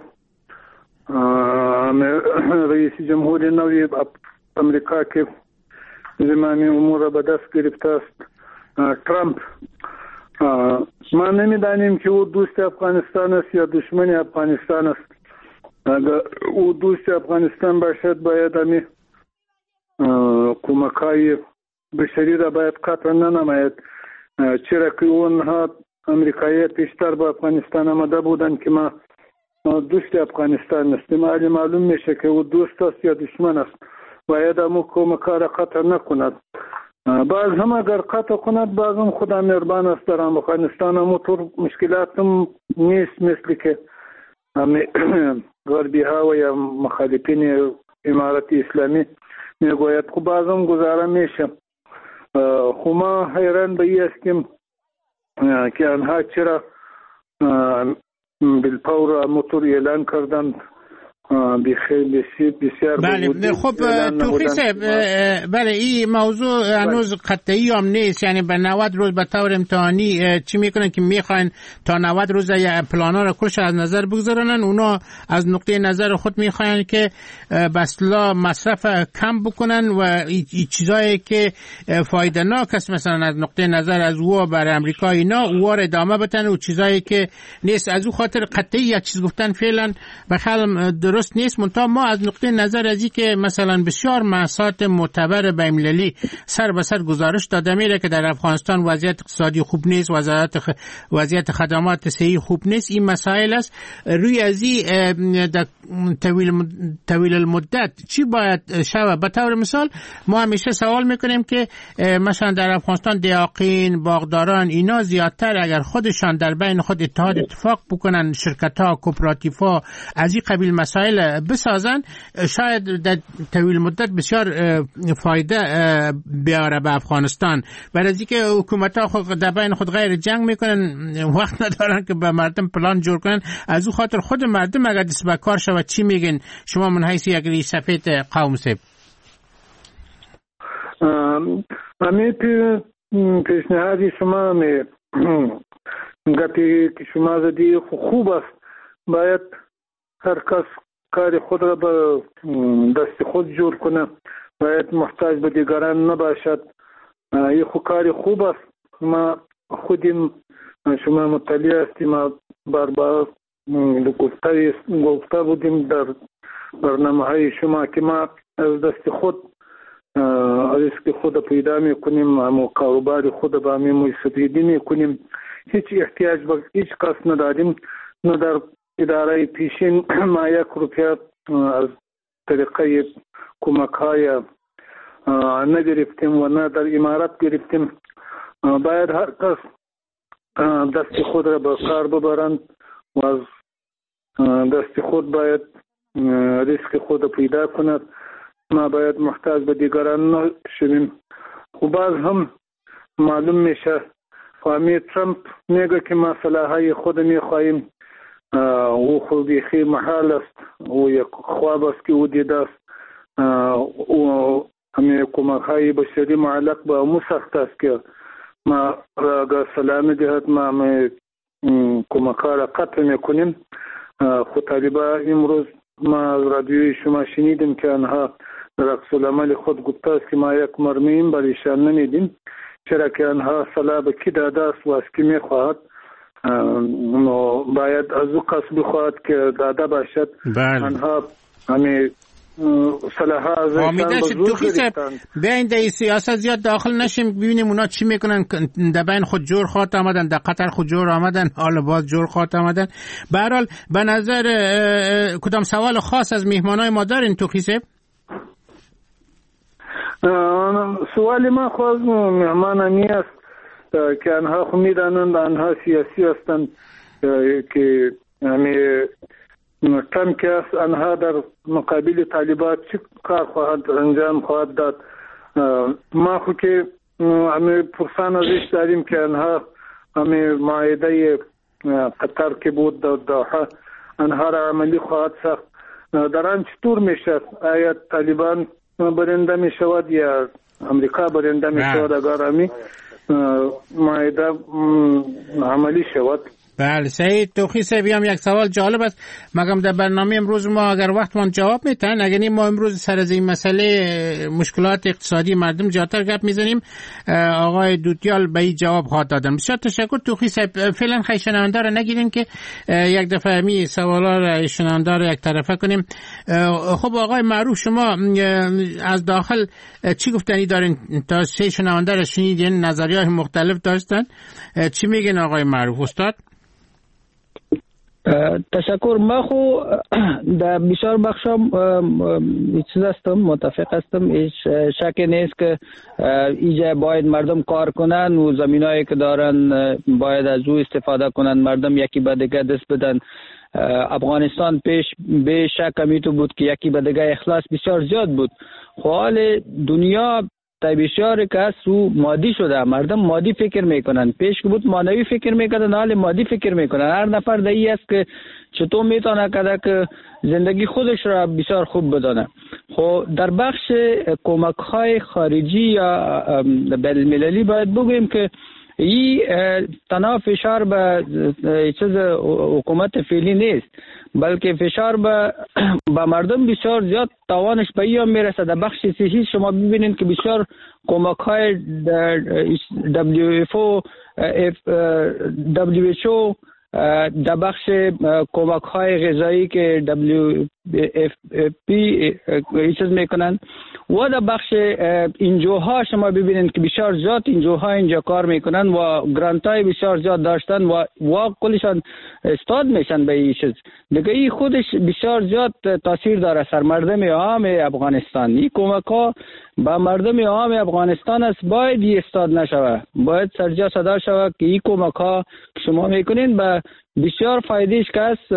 رئیس جمهور نوی امریکا که زمانی امور به دست گرفته است ترامپ. ما نمیدانیم که او دوست افغانستان است یا دشمن افغانستان است. اگر او دوست افغانستان باشد باید همی کمک های بشری را باید قطع ننماید، چرا که اونها امریکایی پیشتر با افغانستان آمده بودند که ما دوست افغانستان هستیم. حالی معلوم میشه که او دوست است یا دشمن است. باید همو کمک را قطع نکند. بعض هم اگر قطع کند بعض هم خدا مهربان است. در افغانستان همو طور مشکلات هم نیست مثل که غربی ها و یا مخالفین امارت اسلامی میگوید. خب بعض هم گذاره میشه. خب ما حیران به این هستیم که آنها چرا بالفور موتور اعلان کردند. بخیلی بسیار بله. خب توخی صاحب بله این موضوع هنوز قطعی هم نیست، یعنی به نود روز به طور امتحانی چی میکنن که میخواین تا نود روز یا پلانا را کلش از نظر بگذارنن. اونا از نقطه نظر خود میخواین که بسلا مصرف کم بکنن و این چیزایی که فایده ناک است مثلا از نقطه نظر از او بر امریکا اینا او را ادامه بدن و چیزایی که نیست از او خاطر قطعی یک چیز گفتن فعلا بخالم درست نیست. منتها ما از نقطه نظر از این که مثلا بسیار مؤسسات معتبر بین‌المللی سر به سر گزارش داده میره که در افغانستان وضعیت اقتصادی خوب نیست، وضعیت خ... وضعیت خدمات صحی خوب نیست. این مسائل است. روی از این طویل طویل المدت چی باید شود؟ به طور مثال ما همیشه سوال میکنیم که مثلا در افغانستان دیاقین، باغداران اینا زیادتر اگر خودشان در بین خود اتحاد اتفاق بکنن، شرکت ها، کوپراتیو ها از این قبیل مسائل بسازن، شاید در طویل مدت بسیار فایده بیاره به افغانستان. برای اینکه حکومت ها خود در بین خود غیر جنگ میکنن، وقت ندارن که به مردم پلان جور کنن. از او خاطر خود مردم اگر دست به کار شود چی میگن شما من حیث یک سفید قوم سب؟ امی پیشنهادی شما می گپی که شما زدی خوب است. باید هر کس کار خود را به دست خود جور کنه، باید محتاج به دیگران نباشد. این خود کار خوب است. ما خودیم شما مطلع هستیم، ما بار بار گفته گفته بودیم در برنامه های شما که ما از دست خود ریسک خود پیدا میکنیم، اما کاروبار خود با می مستفیدی میکنیم. هیچ احتیاج به هیچ کس نداریم. نه در اداره پیشین ما یک روپیه از طریقه کمک های نگرفتیم و نه در امارت گرفتیم. باید هر کس دست خود را به کار ببرند و از دست خود باید ریسک خود پیدا کند. ما باید محتاج به دیگران نشویم. و باز هم معلوم میشه فهمی ترامپ میگه که ما سلاحهای خود میخواهیم. او خود بیخی محال است. او یک خواب است که او دیده است. او همه کمک های بشری معلق به امو سخت است که ما را سلام دهد ما همه کمک ها را قطع میکنیم. خود طالبا امروز ما از رادیوی شما شنیدیم که آنها در عکس العمل خود گفته است که ما یک مرمیم برایشان نمیدیم، چرا که آنها سلاح به کی داده است و از کی میخواهد. باید از او کس بخواهد که داده باشد. آنها همه صلاحا از امیده شد توخی صاحب بیاین در سیاست زیاد داخل نشیم، ببینیم اونا چی میکنن. در بین خود جور خواهد آمدن، در قطر خود جور آمدن، حالا باز جور خواهد آمدن. به هر حال به نظر کدام سوال خاص از میهمانای ما دارین توخی صاحب؟ سوال ما خود مهمان امی است که آنها خو میدانند آنها سیاسی هستند که همی تم که است آنها در مقابل طالبان چه کار خواهد انجام خواهد داد. ما خو که همی پرسان ازش داریم که آنها همی معاهده قطر که بود در دوحه آنها را عملی خواهد ساخت. در آن چطور میشه؟ آیا طالبان برنده می شود یا امریکا برنده می شود اگر همی معاهده عملی شود؟ بله سعید توخی صاحب هم یک سوال جالب است. مگم در برنامه امروز ما اگر وقتمان جواب میتن اگر این ما امروز سر از این مسئله مشکلات اقتصادی مردم جاتر گپ میزنیم آقای دوتیال به این جواب خواهد دادن. بسیار تشکر توخی صاحب. فعلا خیلی شنونده را نگیرین که یک دفعه می سوالا را شنونده را یک طرفه کنیم. خب آقای معروف شما از داخل چی گفتنی دارین؟ تا سه شنونده را شنیدین نظریات مختلف داشتن. چی میگن آقای معروف استاد؟ تشکر. ما خو در بسیار بخشم چیز هستم متفق هستم. هیچ شک نیست که اینجا باید مردم کار کنن و زمینایی که دارن باید از او استفاده کنن. مردم یکی به دیگه دست بدن. افغانستان پیش به شک امیتو بود که یکی به دیگه اخلاص بسیار زیاد بود. حال دنیا تا بسیار که سو مادی شده. مردم مادی فکر میکنن. پیش که بود مانوی فکر میکنن حال مادی فکر میکنن. هر نفر دایی است که چطور میتونه کده که زندگی خودش را بسیار خوب بدانه. خب در بخش کمک های خارجی یا بین المللی باید بگویم که این تنها فشار به چیز حکومت فعلی نیست بلکه فشار به با مردم بسیار زیاد تاوانش به این میرسه. در بخش صحی شما ببینید که بسیار کمک های دبلیو اف او دبلیو اچ او در بخش کمک های غذایی که دبلیو اف پی چیز میکنن و در بخش انجوها شما ببینید که بسیار زیاد انجوها اینجا کار میکنن و گرانت های بسیار زیاد داشتن و و کلشان استاد میشن به این چیز دیگه. این خودش بسیار زیاد تاثیر داره سر مردم عام افغانستان. این کمک ها با مردم عام افغانستان است باید این استاد نشوه. باید سرجا صدا شوه که این کمک ها که شما میکنین با بسیار فایدهش که است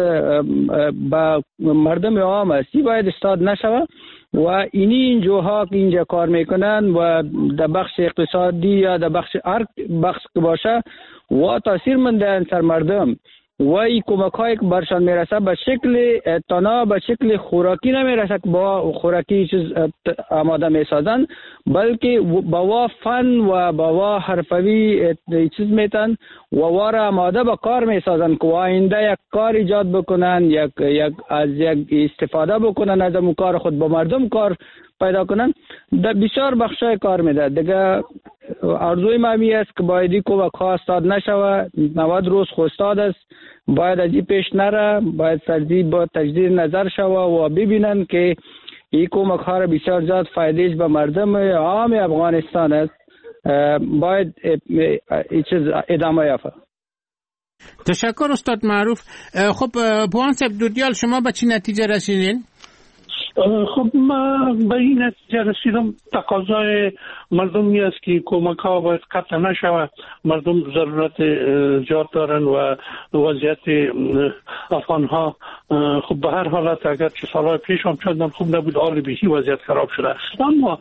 با مردم عام است. این باید استاد نشوه و اینی اینجاها که اینجا کار میکنن و در بخش اقتصادی یا در بخش هر بخش که باشه و تاثیر منده سر مردم و این کمک هایی که برشان میرسه به شکل تنها به شکل خوراکی نمیرسه که با خوراکی چیز آماده میسازن بلکه با وا فن و با وا حرفوی چیز میتن و واره آماده به کار میسازن که آینده یک کار ایجاد بکنن یک یک از یک استفاده بکنن از اون کار خود با مردم کار پیدا کنن. در بسیار بخشای کار میده دیگه. آرزوی ما می است که باید این کمک ها استاد نشوه. نود روز خو استاد است باید از این پیش نره. باید سرزی با تجدید نظر شوه و ببینن که این کمک ها را بسیار زیاد فایدهش به مردم عام افغانستان است. باید این چیز ادامه یافته. تشکر استاد معروف. خب پوان صاحب دوتیال شما به چی نتیجه رسیدین؟ خب ما به این نتیجه رسیدم تقاضای مردمی است که کمک ها باید قطع نشود. مردم ضرورت زیاد دارن و وضعیت افغان ها خب به هر حالت اگر چه سالهای پیش هم چندان خوب نبود حال بهی وضعیت خراب شده. اما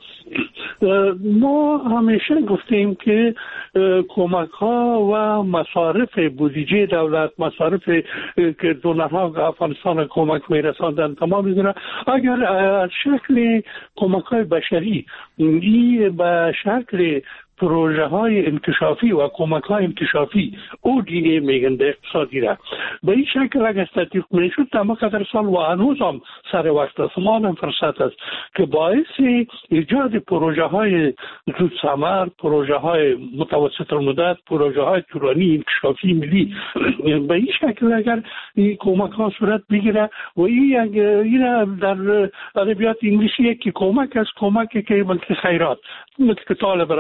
ما همیشه گفتیم که کمک ها و مصارف بودجه دولت مصارف که دونرها افغانستان کمک میرساندن تمام میدونه اگر از شکل کمک های بشری این به شکل پروژه های انکشافی و کمک های انکشافی او دی ای میگن به اقتصادی را به این شکل اگر تطبیق میشد تمام قدر سال و هنوز هم سر وقت است ما هم فرصت است که باعث ایجاد پروژه های زود ثمر پروژه های متوسط المدت پروژه های طولانی انکشافی ملی به این شکل اگر این کمک ها صورت بگیره و این این در ادبیات انگلیسی که کمک است کمک که بلکه خیرات مثل که طالب افغان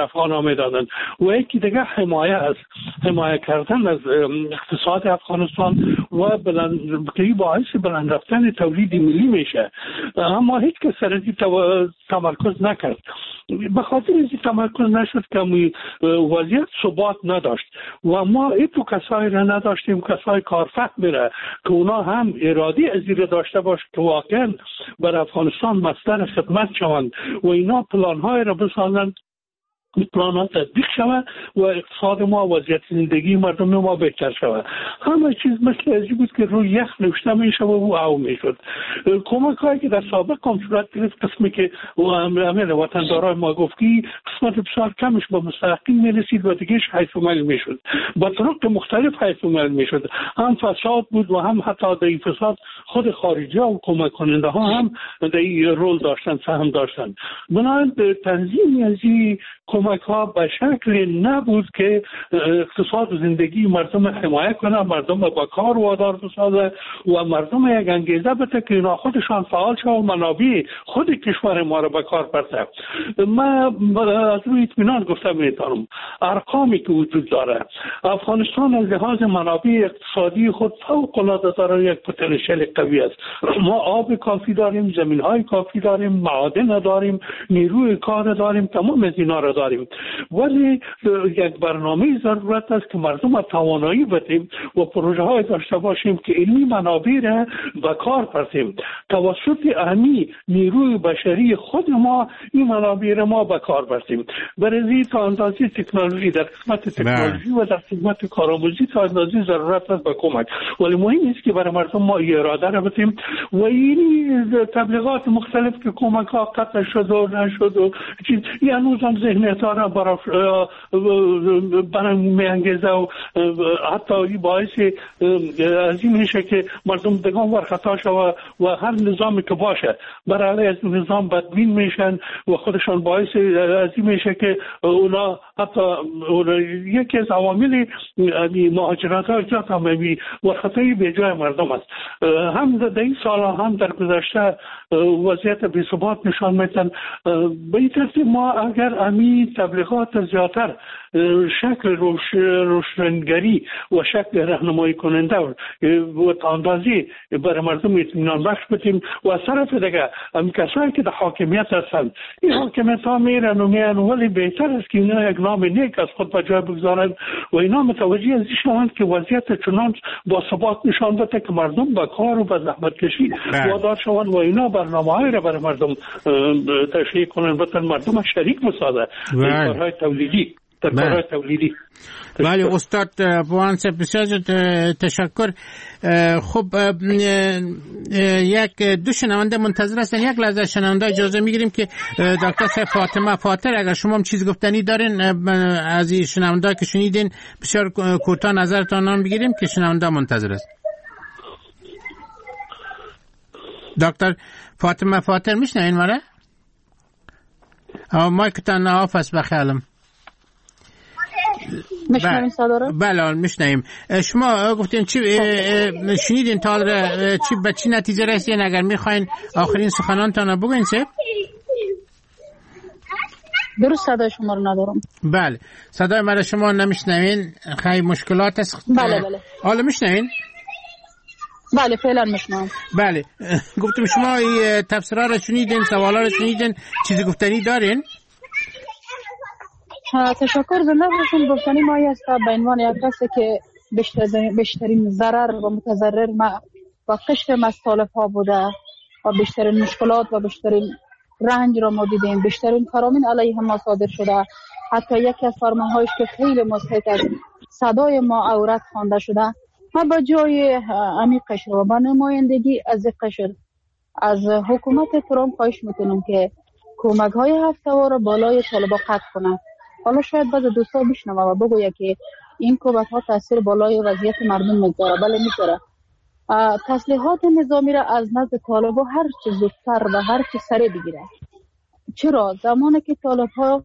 میدادند. و یکی دیگه حمایه است، حمایه کردن از اقتصاد افغانستان و بلند که باعث بلند رفتن تولید ملی میشه. اما هیچ کس سر این تمرکز نکرد. به خاطر اینکه تمرکز نشد که وضعیت ثبات نداشت و ما ایتو کسایی را نداشتیم، کسای کارفهم را که اونا هم اراده از این داشته باشه که واقعا بر افغانستان مصدر خدمت شوند و اینا پلان‌های را بسازند، پلان‌ها تطبیق شود و اقتصاد ما، وضعیت زندگی مردم ما بهتر شود. همه چیز مثل ازی بود که روی یخ نوشته میشه و او او میشد. کمک هایی که در سابق هم صورت گرفت، قسمی که امیر وطندارای ما گفت که قسمت بسیار کمش با مستحقین میرسید و دیگهش حیث عمل میشد، با طرق مختلف حیث عمل میشد. هم فساد بود و هم حتی در این فساد خود خارجی ها و کمک کننده ها هم در این رول داشتن، سهم داشتن. بنابراین تنظیم از این کمک ها به شکل نبود که اقتصاد و زندگی مردم حمایت کنه، مردم با کار وادار بسازه و مردم یک انگیزه بده که اینا خودشان فعال شد و منابع خود کشور ما را به کار برده. من از روی اطمینان گفتم میتونم ارقامی که وجود داره، افغانستان از لحاظ منابع اقتصادی خود فوق العاده داره، یک پتانسیل قوی است. ما آب کافی داریم، زمین های کافی داریم، معادن داریم، نیروی کار داریم، تمام از اینا را داریم. ولی یک برنامه ضرورت است که مردم توانایی بدیم و پروژه های داشته باشیم که علمی منابع را به کار بردیم. توسط اهمی نیروی بشری خود ما این منابع را ما به کار بردیم. برای تا اندازه تکنولوژی، در قسمت تکنولوژی و در قسمت کارآموزی تا اندازه ضرورت است به کمک. ولی مهم است که برای مردم ما اراده را بدیم و این تبلیغات مختلف که کمک ها قطع شد و نشد و چیز، یعنی هم ذهنیت ها را برای میانگیزه و حتی این باعث از این میشه که مردم دگان ورخطا شد و هر نظامی که باشه برای از نظام بدبین میشن و خودشان باعث از این میشه که اونا حتی اونا یکی از عوامل مهاجرت ها جات هم ورخطایی به جای مردم است. هم در این سال هم در گذشته وضعیت بی ثبات نشان میدن. به این ترتیب ما اگر امی تبلیغات زیادتر شکل روش روشنگری و شکل راهنمایی کننده و تاندازی برای مردم اطمینان بخش بدیم و از طرف دیگه هم کسایی که در حاکمیت هستند این حاکمیت ها میرن و میرن، ولی بهتر است که اینا یک نام نیک از خود به جای بگذارند و اینا متوجه از این شوند که وضعیت چنان با ثبات نشان بده که مردم با کار و با زحمت کشی وادار شوند و اینا برنامه‌ای را برای مردم تشریح کنند و مردم شریک بسازه در کارهای تولیدی در کارهای تولیدی. بله استاد بوانس بسیار تشکر. خب یک دو شنونده منتظر هستن، یک لحظه شنونده اجازه میگیریم که دکتر صاحب فاطمه فاطر اگر شما هم چیز گفتنی دارین از این شنونده که شنیدین بسیار کوتاه نظرتان هم بگیریم که شنونده منتظر است. دکتر فاطمه فاطر میشنوین ماره؟ مایکتان آف است بخیالم. میشنوین صدا رو؟ بله میشنویم. شما گفتین چی شنیدین تا چی به چی نتیجه رسیدین؟ اگر میخواین آخرین سخنانتان بگوین سه. درست صدای شما رو ندارم. بله صدای من شما نمیشنوین، خیلی مشکلات است. بله بله. حالا میشنوین؟ بله فعلا میشنم. بله گفتم شما این تفسیرها رو شنیدین، سوالا رو شنیدین، چیزی گفتنی دارین؟ تشکر. زنده باشین. گفتنی ما است به عنوان یک کسی که بیشترین ضرر و متضرر ما و قشر مصالح ها بوده و بیشترین مشکلات و بیشترین رنج را ما دیدیم، بیشترین فرامین علیه ما صادر شده. حتی یکی از فرمانهایش که خیلی مضحک از صدای ما عورت خوانده شده. ما با جای امی قشر و با نمایندگی از قشر از حکومت ترامپ خواهش میکنم که کمک های هفته‌وار را بالای طالبا قطع کنه. حالا شاید بعض دوستا بشنوه و بگوید که این کمک ها تاثیر بالای وضعیت مردم میذاره. بله میذاره. تسلیحات نظامی را از نزد طالبا هر چه زودتر و هر چه سریع بگیره. چرا؟ زمانی که طالب ها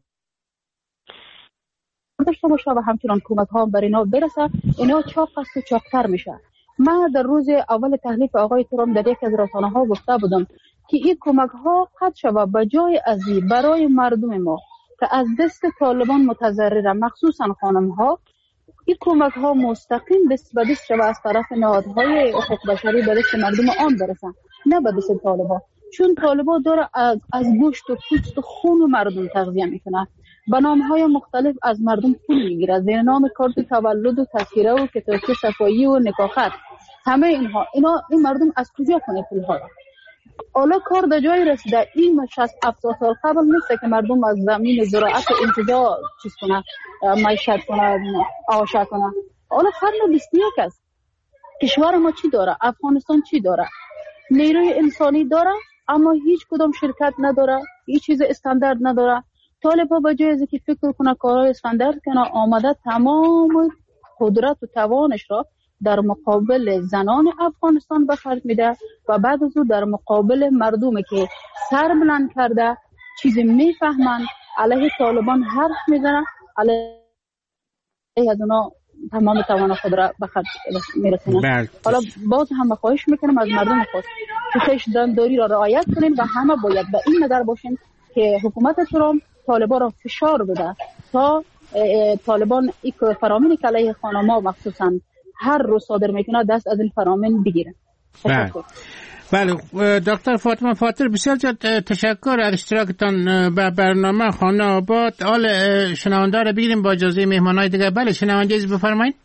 داشته باشه و همچنان کمک ها بر اینا برسه، اینا چاق است و چاقتر میشه. من در روز اول تحلیف آقای ترامپ در یک از رسانه ها گفته بودم که این کمک ها قطع شود به جای ازی برای مردم ما که از دست طالبان متضرره، مخصوصا خانم ها. این کمک ها مستقیم دست به دست شده از طرف نهادهای حقوق بشری به دست مردم عام برسن، نه به دست طالبان. چون طالبان داره از, از گوشت و پوست و خون مردم تغذیه میکنه، به نامهای مختلف از مردم پول میگیره، زیر نام کارت تولد و تذکره و کتابچه صفایی و نکاخت. همه اینها اینا این مردم از کجا کنه پول ها؟ حالا کار در جای رسیده. این شصت هفتاد سال قبل نیست که مردم از زمین زراعت انتجاع چیز کنه، معیشت کنه، آوشه کنه. حالا قرن بیست و یک است. کشور ما چی داره؟ افغانستان چی داره؟ نیروی انسانی داره اما هیچ کدام شرکت نداره، هیچ چیز استاندارد نداره. طالبا به جای از که فکر کنه کارهای استاندارد کنه، آمده تمام قدرت و توانش را در مقابل زنان افغانستان به خرج میده و بعد از او در مقابل مردمی که سر بلند کرده چیزی میفهمن علیه طالبان حرف میزنه، علیه از اونا تمام توان خود را به خرج میرسونن. حالا باز هم خواهش میکنم از مردم خود که خویش دنداری را رعایت کنین و همه باید به این نظر باشین که حکومت ترامپ طالبان را فشار بده تا طالبان یک فرامینی که علیه خانم‌ها مخصوصا هر روز صادر میکنه دست از این فرامین بگیره. بله بله دکتر فاطمه فاطر، بسیار تشکر از اشتراکتان به برنامه خانه آباد. حال شنونده را بگیریم با اجازه مهمانای دیگه. بله شنونده عزیز بفرمایید.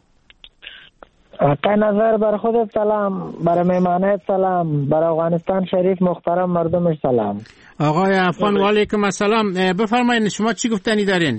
آقای نظر بر خودت سلام، برای مهمانات سلام، برای افغانستان شریف محترم مردمش سلام. آقای عفان و علیکم السلام. بفرمایید شما چی گفتنی دارین؟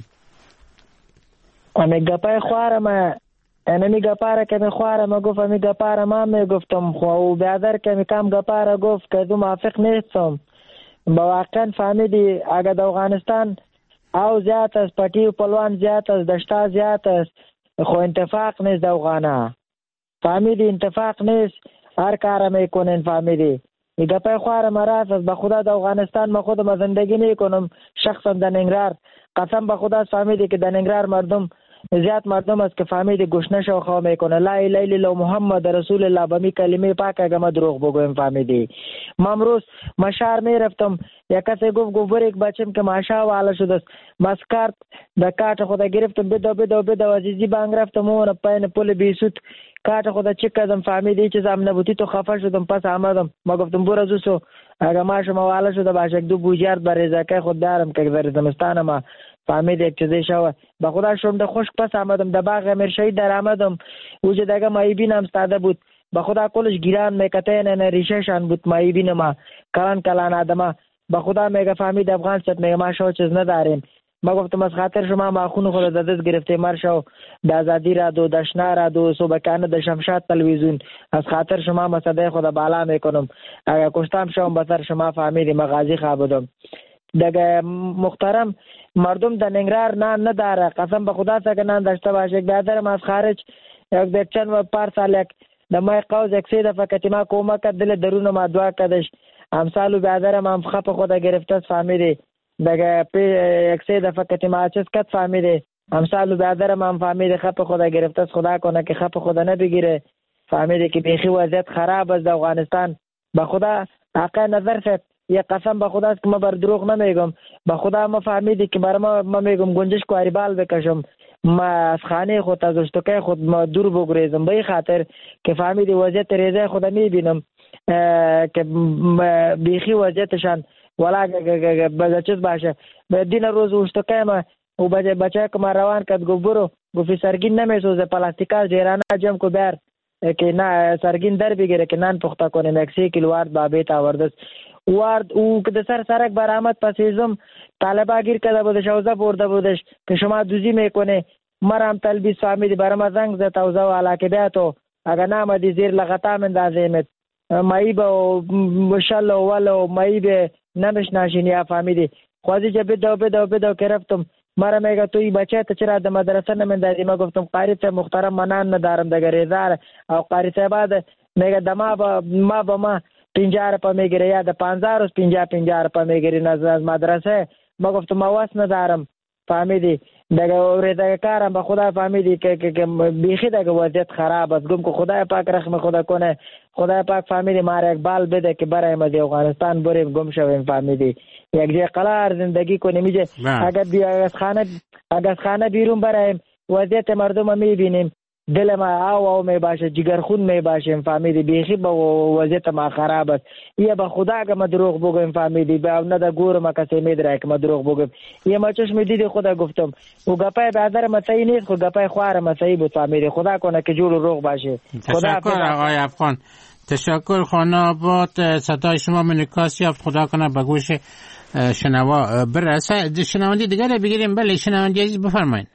امی گپای خوارم اینمی گپاره که می خوارم گفت امی گپاره ما می گفتم خو و بیادر که می کم گپاره گفت که دو موافق نیستم. با واقعا فهمیدی اگر در افغانستان او زیاد است، پتی و پلوان زیاد است، دشتا زیاد است، خو انتفاق نیست در افغانه. فهمیدی انتفاق نیست، هر کار میکنین. فهمیدی می گپای خوارم راست است. به خدا در افغانستان ما خودم زندگی نکنم، شخصا در ننگرهار قسم به خدا. فهمیدی که در ننگرهار مردم زیاد مردم است که فهمیدی گوشنه شو خواه میکنه لا اله الا الله محمد رسول الله به می کلمه پاک اگه ما دروغ بگویم. فهمیدی ما امروز مشار میرفتم، یک کسی گفت گفت یک بچم که ماشا والا شده است، مسکارت در کارت خدا گرفتم، بدا بدا بدا عزیزی بانگ رفتم اون پایین پول بیسود کارت خدا چک کردم. فهمیدی چیز هم نبودی تو خفه شدم، پس آمدم ما گفتم برو زوسو اگه ما شما والا شده باشه دو بوجارد بر زکای خود دارم که در زمستان ما. فهمید یک چیزی شو به خدا شوم ده خوش. پس آمدم ده باغ امیر شهید در آمدم اوجه دگه مایی بینم استاده بود، به خدا کلش گیران میکته نه ریشه شان بود مایی بینم ما کلان کلان آدم. به خدا میگه فهمید افغان ست میگه ما شو چیز نداریم. ما گفتم از خاطر شما ما خون خود دست گرفته مر شو د آزادی را دو دشنا را دو صبحانه د شمشاد تلویزیون از خاطر شما مسده خدا بالا میکنم. اگه کشتم شوم بسر شما فهمیدی مغازی خوابدم. دگه محترم مردم در ننگرهار نان نداره، قسم به خدا سگه نان داشته باشه. بیادرم از خارج یک در چند و پار سال یک در مای قوز یک سه دفعه کتی ما کومه کد دل درون ما دعا کدش امثالو بیادرم هم خپ خدا گرفته است. فهمیده دگه پی یک سه دفعه کتی ما چیز کد. فهمیده امثالو بیادرم هم فهمیده خپ خدا گرفته است. خدا کنه که خپ خدا نبگیره. فهمیده که بیخی وضعیت خراب است در افغانستان. به خدا حق نظر شد یک قسم به خدا است که ما بر دروغ نمیگم. به خدا ما فهمیدی که بر ما ما میگم گنجش کواری بال بکشم، ما از خانه خود از اشتکای خود ما دور بگریزم به خاطر که فهمیدی وضعیت ریزه خود میبینم که بیخی وضعیتشان ولا به چیز باشه. به دین روز اشتکای ما او بچه بچه که ما روان کرد گفت برو گفت سرگین نمیسوزه پلاستیکا جیرانه جمع کو بر که نه سرگین در بگیره که نان پخته کنیم. یک سی کیلو وارد بابیت آورده وارد او که سر سرک برآمد پسیزم طالبا گیر کرده بودش اوزا برده بودش که شما دوزی میکنه مرم تلبیس. فهمیدی برام زنگ زد اوزا و علاقه بیاتو اگر نامدی زیر لغتا من دازیمت مایی با مشالله ولو مایی به نمش ناشینی. فهمیدی خوازی جا بدو بدو بدو که رفتم مرا میگه توی بچه تا چرا در مدرسه نمیندازی؟ ما گفتم قاری صاحب محترم منان ندارم دگر ریزار او قاری صاحب میگه دما با ما با ما پنجاه روپا میگیره یا ده پانزده روز پنجاه پنجاه روپا میگیری از مدرسه. ما گفتم ما واس ندارم فهمیدی دغه اورید کارم به خدا فهمیدی که که بیخی دغه وضعیت خراب است گم که خدای پاک رحم خدا کنه خدای پاک فهمیدی ما یک بال بده که برای ما دی افغانستان بریم گم شویم فهمیدی یک جای قرار زندگی کنیم میگه اگر بیا از خانه اگر از خانه بیرون برایم وضعیت مردم میبینیم دل ما او او می باشه جگرخون می باشه فهمیدی بیخی با وضعیت ما خراب است یه به خدا که ما دروغ بگم فهمیدی به نه دا گور ما کسی میدره که ما دروغ بگم یه ما چشم دیدی خدا گفتم و گپای برادر ما صحیح نیست خو گپای خوار ما صحیح بود فهمیدی خدا کنه که جور روغ باشه تشکر آقای افغان تشکر خانه آباد صدای شما منکاس یافت خدا کنه به گوش شنوا برسه شنوندی دیگر بگیریم بله شنوندی عزیز بفرمایید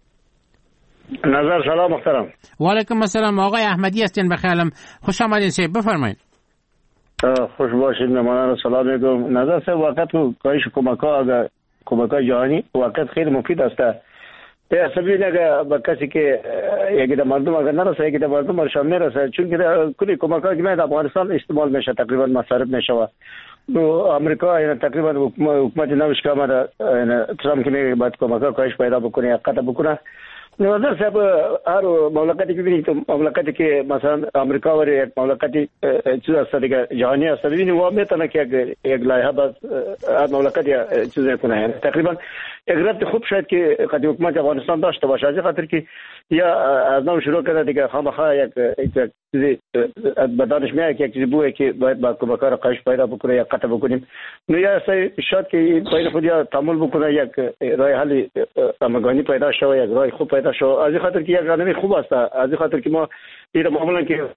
نظر سلام محترم و علیکم السلام آقای احمدی هستین بخیرم خوش آمدین سید بفرمایید خوش باشید مهمانان سلام میگم نظر سه وقت کاهش کمک‌ها اگر کمک‌های جهانی وقت خیلی مفید است به سبیل اگر با کسی که یکی در مردم اگر نرسه یکی در مردم ارشام نرسه چون که کلی کمک‌ها که در افغانستان استعمال میشه تقریبا مصرف میشه و امریکا یعنی تقریبا حکومت نوش که آمده ترامپ که میگه باید کمک‌ها کاهش پیدا بکنه یا قطع بکنه نظر صاحب هر مملکتی که ببینید مملکتی که مثلا امریکا و یک مملکتی چیز است دیگه جهانی است ببینید و میتونه که یک لایحه باز هر مملکتی چیز کنه یعنی تقریبا یک رابطه خوب شاید که قد حکومت افغانستان داشته باشه از خاطر که یا از نو شروع کرده دیگه خامخا یک چیزی بدانش میاد که یک چیزی بوده که باید با کمک‌ها کاهش پیدا بکنه یا قطع بکنیم نو یا شاید که باید خود یا تعامل بکنه یک راه حل همگانی پیدا شه یک راه خوب پیدا شه از این خاطر که یک قدمی خوب است از این خاطر که ما این معامله که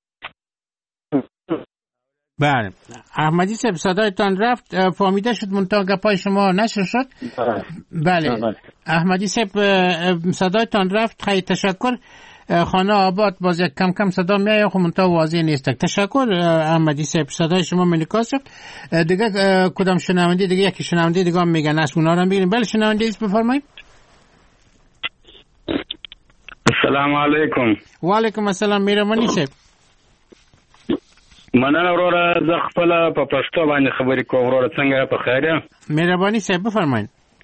بله احمدی صاحب صدایتان رفت فهمیده شد منتها گپای شما نشر شد بله احمدی صاحب صدایتان رفت خیلی تشکر خانه آباد باز یک کم کم صدا میایه خب منتها واضح نیست تشکر احمدی صاحب صدای شما منعکس شد دیگه کدام شنونده دیگه یکی شنونده دیگه هم میگن از اونا رو بگیریم بله شنونده ایست بفرمایید السلام علیکم و علیکم السلام میرمانی صاحب مننه وروره زه خپله په پښتو باندې خبرې کوم وروره څنګه په خیر یې مهرباني صاحب بفرمایئ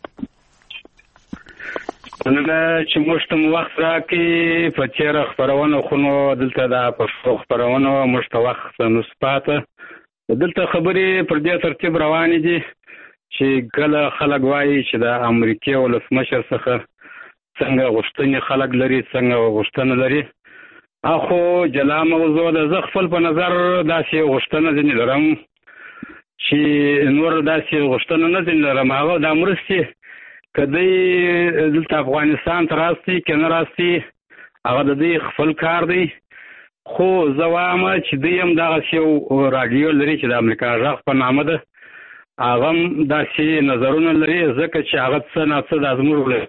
نن چې موږ ته وخت راکړي په تېره خپرونه خو نو دلته د پښتو خپرونه موږ ته وخت نوس پاته دلته خبرې پر دې ترتیب روانې دي چې کله خلک وایي چې د امریکې ولسمشر څخه څنګه غوښتنې خلک لري څنګه غوښتنه لري اخو جلا موضوع د زه خپل په نظر داسې غوښتنه ځینې لرم چې نور داسې غوښتنه نه ځینې لرم هغه د مرستې که دوی دلته افغانستان ته راستي که نه راستي هغه د دوی خپل کار دی خو زه وایم چې دوی هم دغسې یو راډیو لري چې د امریکا غږ په نامه ده هغه هم داسې نظرونه لري ځکه چې هغه څه نه څه دا زموږ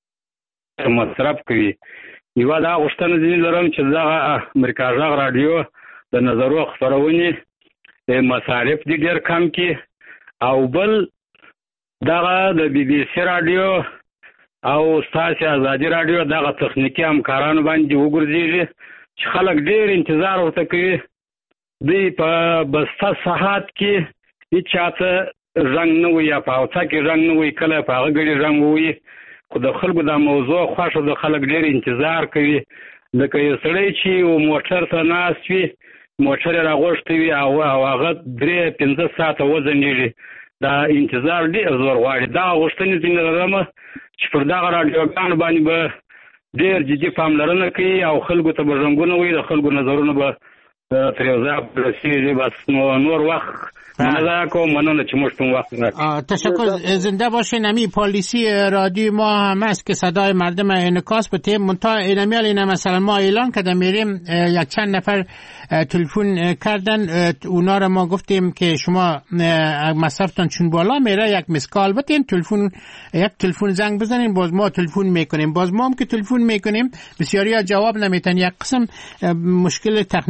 مصرف کوي یوه دا غوښتنه ځینې لرم چې دغه امریکا غږ راډیو د نظرو خپرونې مصارف دي ډېر کم کړي او بل دغه د بي بي سي راډیو او ستاسې ازادي راډیو دغه تخنیکي همکارانو باندې وګرځېږي چې خلک ډېر انتظار ورته کوي دوی په بسته ساحات کې هېڅ چا ته رنګ نه وي یا په اوڅه کې رنګ نه وي کله په هغه ګړي رنګ ووي خو د خلکو دا موضوع خوښه د خلک ډېر انتظار کوي لکه یو سړی چې یو موټر ته ناست وي موټر یې راغوښتی وي او هغه درې پنځه ساعته وځنډېږي دا انتظار ډېر زور غواړي دا غوښتنې ځینې لرمه چې پر دغه راډیوګانو باندې به ډېر جدي پاملرنه کوي او خلکو ته به رنګونه وي د خلکو نظرونه به تر یو ځای رسېږي بس نور وخت منظر کوم مننه چې موږ ته وخت راکړئ تشکر زنده باشین امی پالیسی رادیو ما هم است که صدای مردم انعکاس بده منتها اینمیال اینا مثلا ما اعلان کردیم میریم یک چند نفر تلفن کردن اونا رو ما گفتیم که شما مصرفتان چون بالا میره یک مسکال بتین تلفن یک تلفن زنگ بزنین باز ما تلفن میکنیم باز ما هم که تلفن میکنیم بسیاری ها جواب نمیتن یک قسم مشکل تکنیکی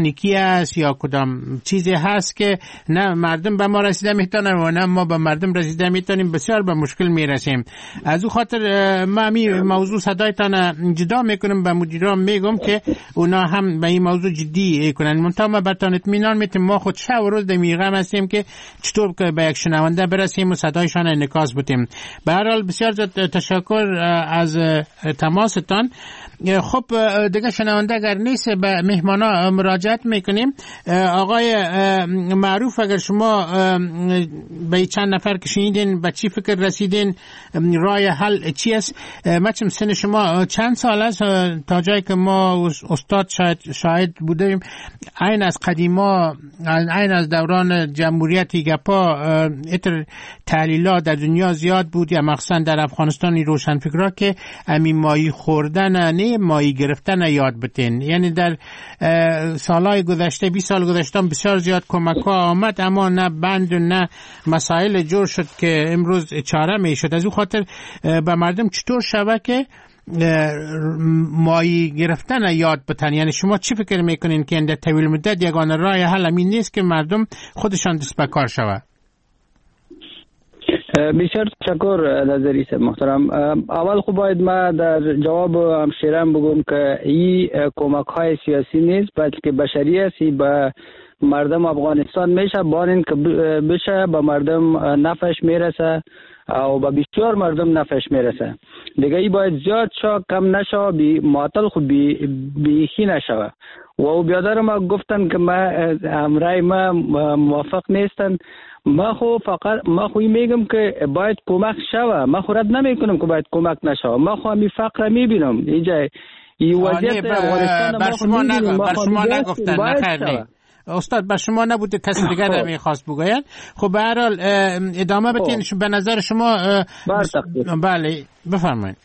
است یا کدام چیزی هست که نه مردم به ما رسیده میتونن و نه ما به مردم رسیده میتونیم، بسیار به مشکل میرسیم. از او خاطر ما می موضوع صدایتان جدا میکنم، به مدیران میگم که اونا هم به این موضوع جدی کنن. منتها ما برتان اطمینان میتیم ما خود شب و روز در میغم هستیم که چطور که به یک شنونده برسیم و صدایشان انعکاس بتیم. به هر حال بسیار تشکر از تماستان. خب دیگه شنونده اگر نیست به مهمانا مراجعت میکنیم. آقای معروف، اگر شما به چند نفر که شنیدین به چی فکر رسیدین، راه حل چی است؟ مچم سن شما چند سال است؟ تا جایی که ما استاد شاید شاهد بودیم این از قدیما، این از دوران جمهوریت گپا اتر تحلیلات در دنیا زیاد بود، یا مخصوصا در افغانستان روشنفکرا که امی مایی خوردن نه مایی گرفتن یاد بتین. یعنی در سالهای گذشته بیست سال گذشته بسیار زیاد کمک ها آمد، اما نه بند و نه مسائل جور شد که امروز چاره می شد. از او خاطر به مردم چطور شود که مایی گرفتن یاد بتن؟ یعنی شما چی فکر میکنین که این در طویل مدت یگانه راه حل همین نیست که مردم خودشان دست به کار شود؟ بسیار تشکر نظری صاحب محترم. اول خب باید ما در جواب همشیرم بگم که این کمک های سیاسی نیست بلکه بشری است. به مردم افغانستان میشه بانین که بشه به مردم نفعش میرسه او به بسیار مردم نفعش میرسه. دیگه ای باید زیاد شا کم نشا، بی معطل خود بی بیخی نشوه. و بیادر ما گفتن که ما امرای ما موافق نیستن. ما خو فقط ما خوی میگم که باید کمک شوه. ما خو رد نمی کنم که باید کمک نشوه. ما خو همی فقر میبینم اینجا این وضعیت افغانستان بر شما نگفتن، بر شما نگفتن نخیر نه استاد، بر شما نبوده کسی دیگر رو میخواست بگوید. خب به هر حال ادامه بتین. به نظر شما بله بفرمایید.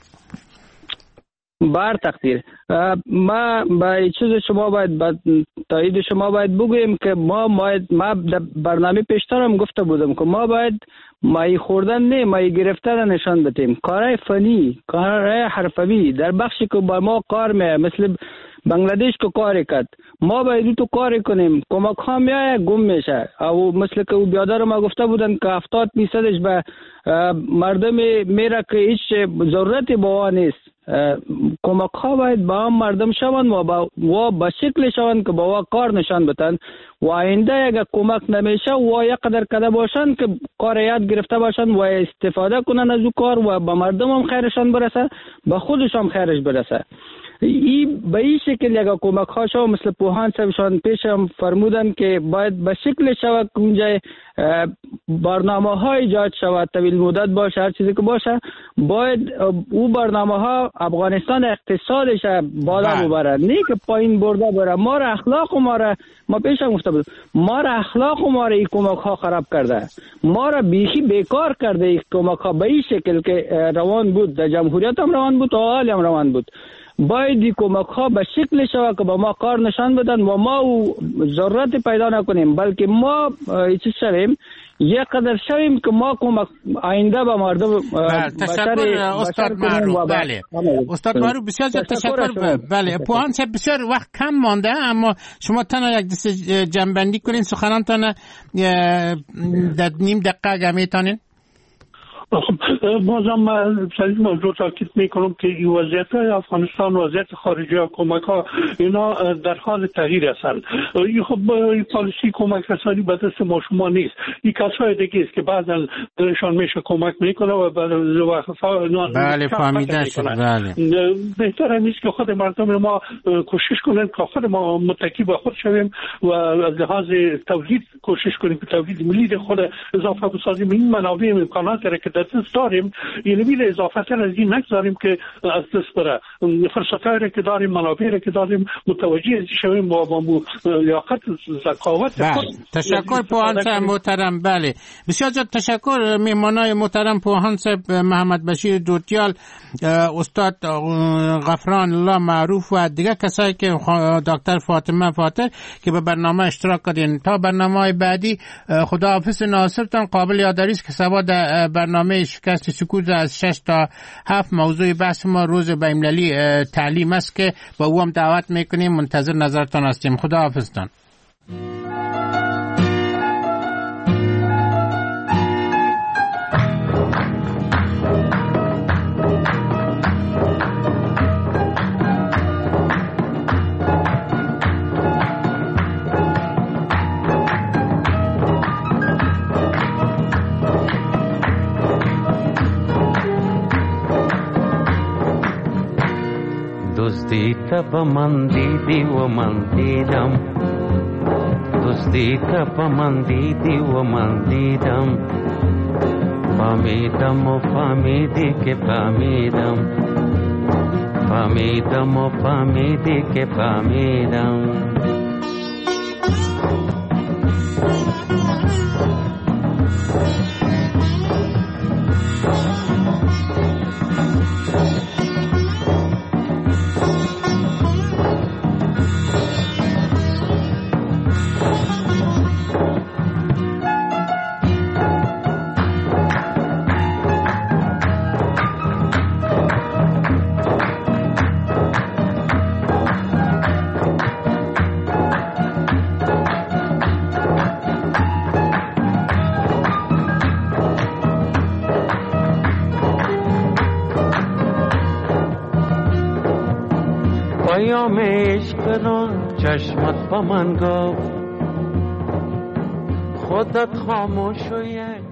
بر تقدیر ما به چیز شما باید با تایید شما باید بگویم که ما باید ما در برنامه پیشترم گفته بودم که ما باید مایی خوردن نه مایی گرفتن نشان بدیم. کارهای فنی، کارهای حرفوی در بخشی که با ما کار میه مثل بنگلادش که کار کرد، ما باید تو کار کنیم. کمک ها میایه گم میشه. او مثل که او بیادر ما گفته بودن که هفتاد فیصدش به مردم میره که هیچ ضرورتی با آن نیست. کمک ها باید با هم مردم شوند و با و به شکل شوند که با کار نشان بدن و آینده اگر کمک نمیشه و یک قدر کده باشند که کار یاد گرفته باشند و استفاده کنن از او کار و به مردم هم خیرشان برسه، به خودش هم خیرش برسه. این به این شکل یک کمک ها شو مثل پوهان صاحبشان پیش هم فرمودن که باید به شکل شود که اونجا برنامه ها ایجاد شود، طویل مدت باشه، هر چیزی که باشه، باید او برنامه ها افغانستان اقتصادش بالا ببره، نه که پایین برده بره. ما را اخلاق ما را ما پیش هم گفته بود ما را اخلاق ما را این کمک ها خراب کرده، ما را بیخی بیکار کرده. این کمک ها به این شکل که روان بود در جمهوریت هم روان بود و حال هم روان بود. باید این کمک ها به شکل شود که با ما کار نشان بدن و ما او ضرورت پیدا نکنیم، بلکه ما چیز شویم یک قدر شویم که ما کمک آینده به مردم. تشکر استاد معروف. بله استاد معروف بسیار تشکر. بله پوهان صاحب بسیار وقت کم مانده، اما شما تنها یک دسته جنبندی کنین سخنانتان در نیم دقیقه اگر میتونین. بازم سریع موضوع تاکید میکنم که این وضعیت افغانستان، وضعیت خارجی ها، کمک ها اینا در حال تغییر هستند. این خب پالیسی کمک رسانی به دست ما شما نیست. این کسای دیگه است که بعضا درشان میشه کمک میکنه و بعد وقتا بله فهمیده شد. بله بهتر نیست که خود مردم ما کوشش کنن که خود ما متکی به خود شویم و از لحاظ تولید کوشش کنیم که تولید ملی خود اضافه بسازیم. این منابع امکانات را که دست داریم یعنی بیل اضافه تر از این نگذاریم که از دست بره. فرصتایی را که داریم، منابعی را که داریم متوجه شویم و با لیاقت ذکاوت. تشکر پوهان صاحب محترم. بله بسیار زیاد تشکر مهمانای محترم پوهان صاحب محمد بشیر دوتیال، استاد غفران الله معروف و دیگر کسایی که دکتر فاطمه فاتح که به برنامه اشتراک کردین. تا برنامه بعدی خداحافظ ناصرتان. قابل یادآوری است که سبا در برنامه شکست سکوت از شش تا هفت موضوع بحث ما روز بین‌المللی تعلیم است که با او هم دعوت میکنیم. منتظر نظرتان هستیم. خداحافظتان. تب من دیدی و من دیدم دوستی تب من دیدی و من دیدم فهمیدم و فهمیدی که فهمیدم فهمیدم و فهمیدی که فهمیدم پیام عشق را چشمت با من گفت خودت خاموش و یک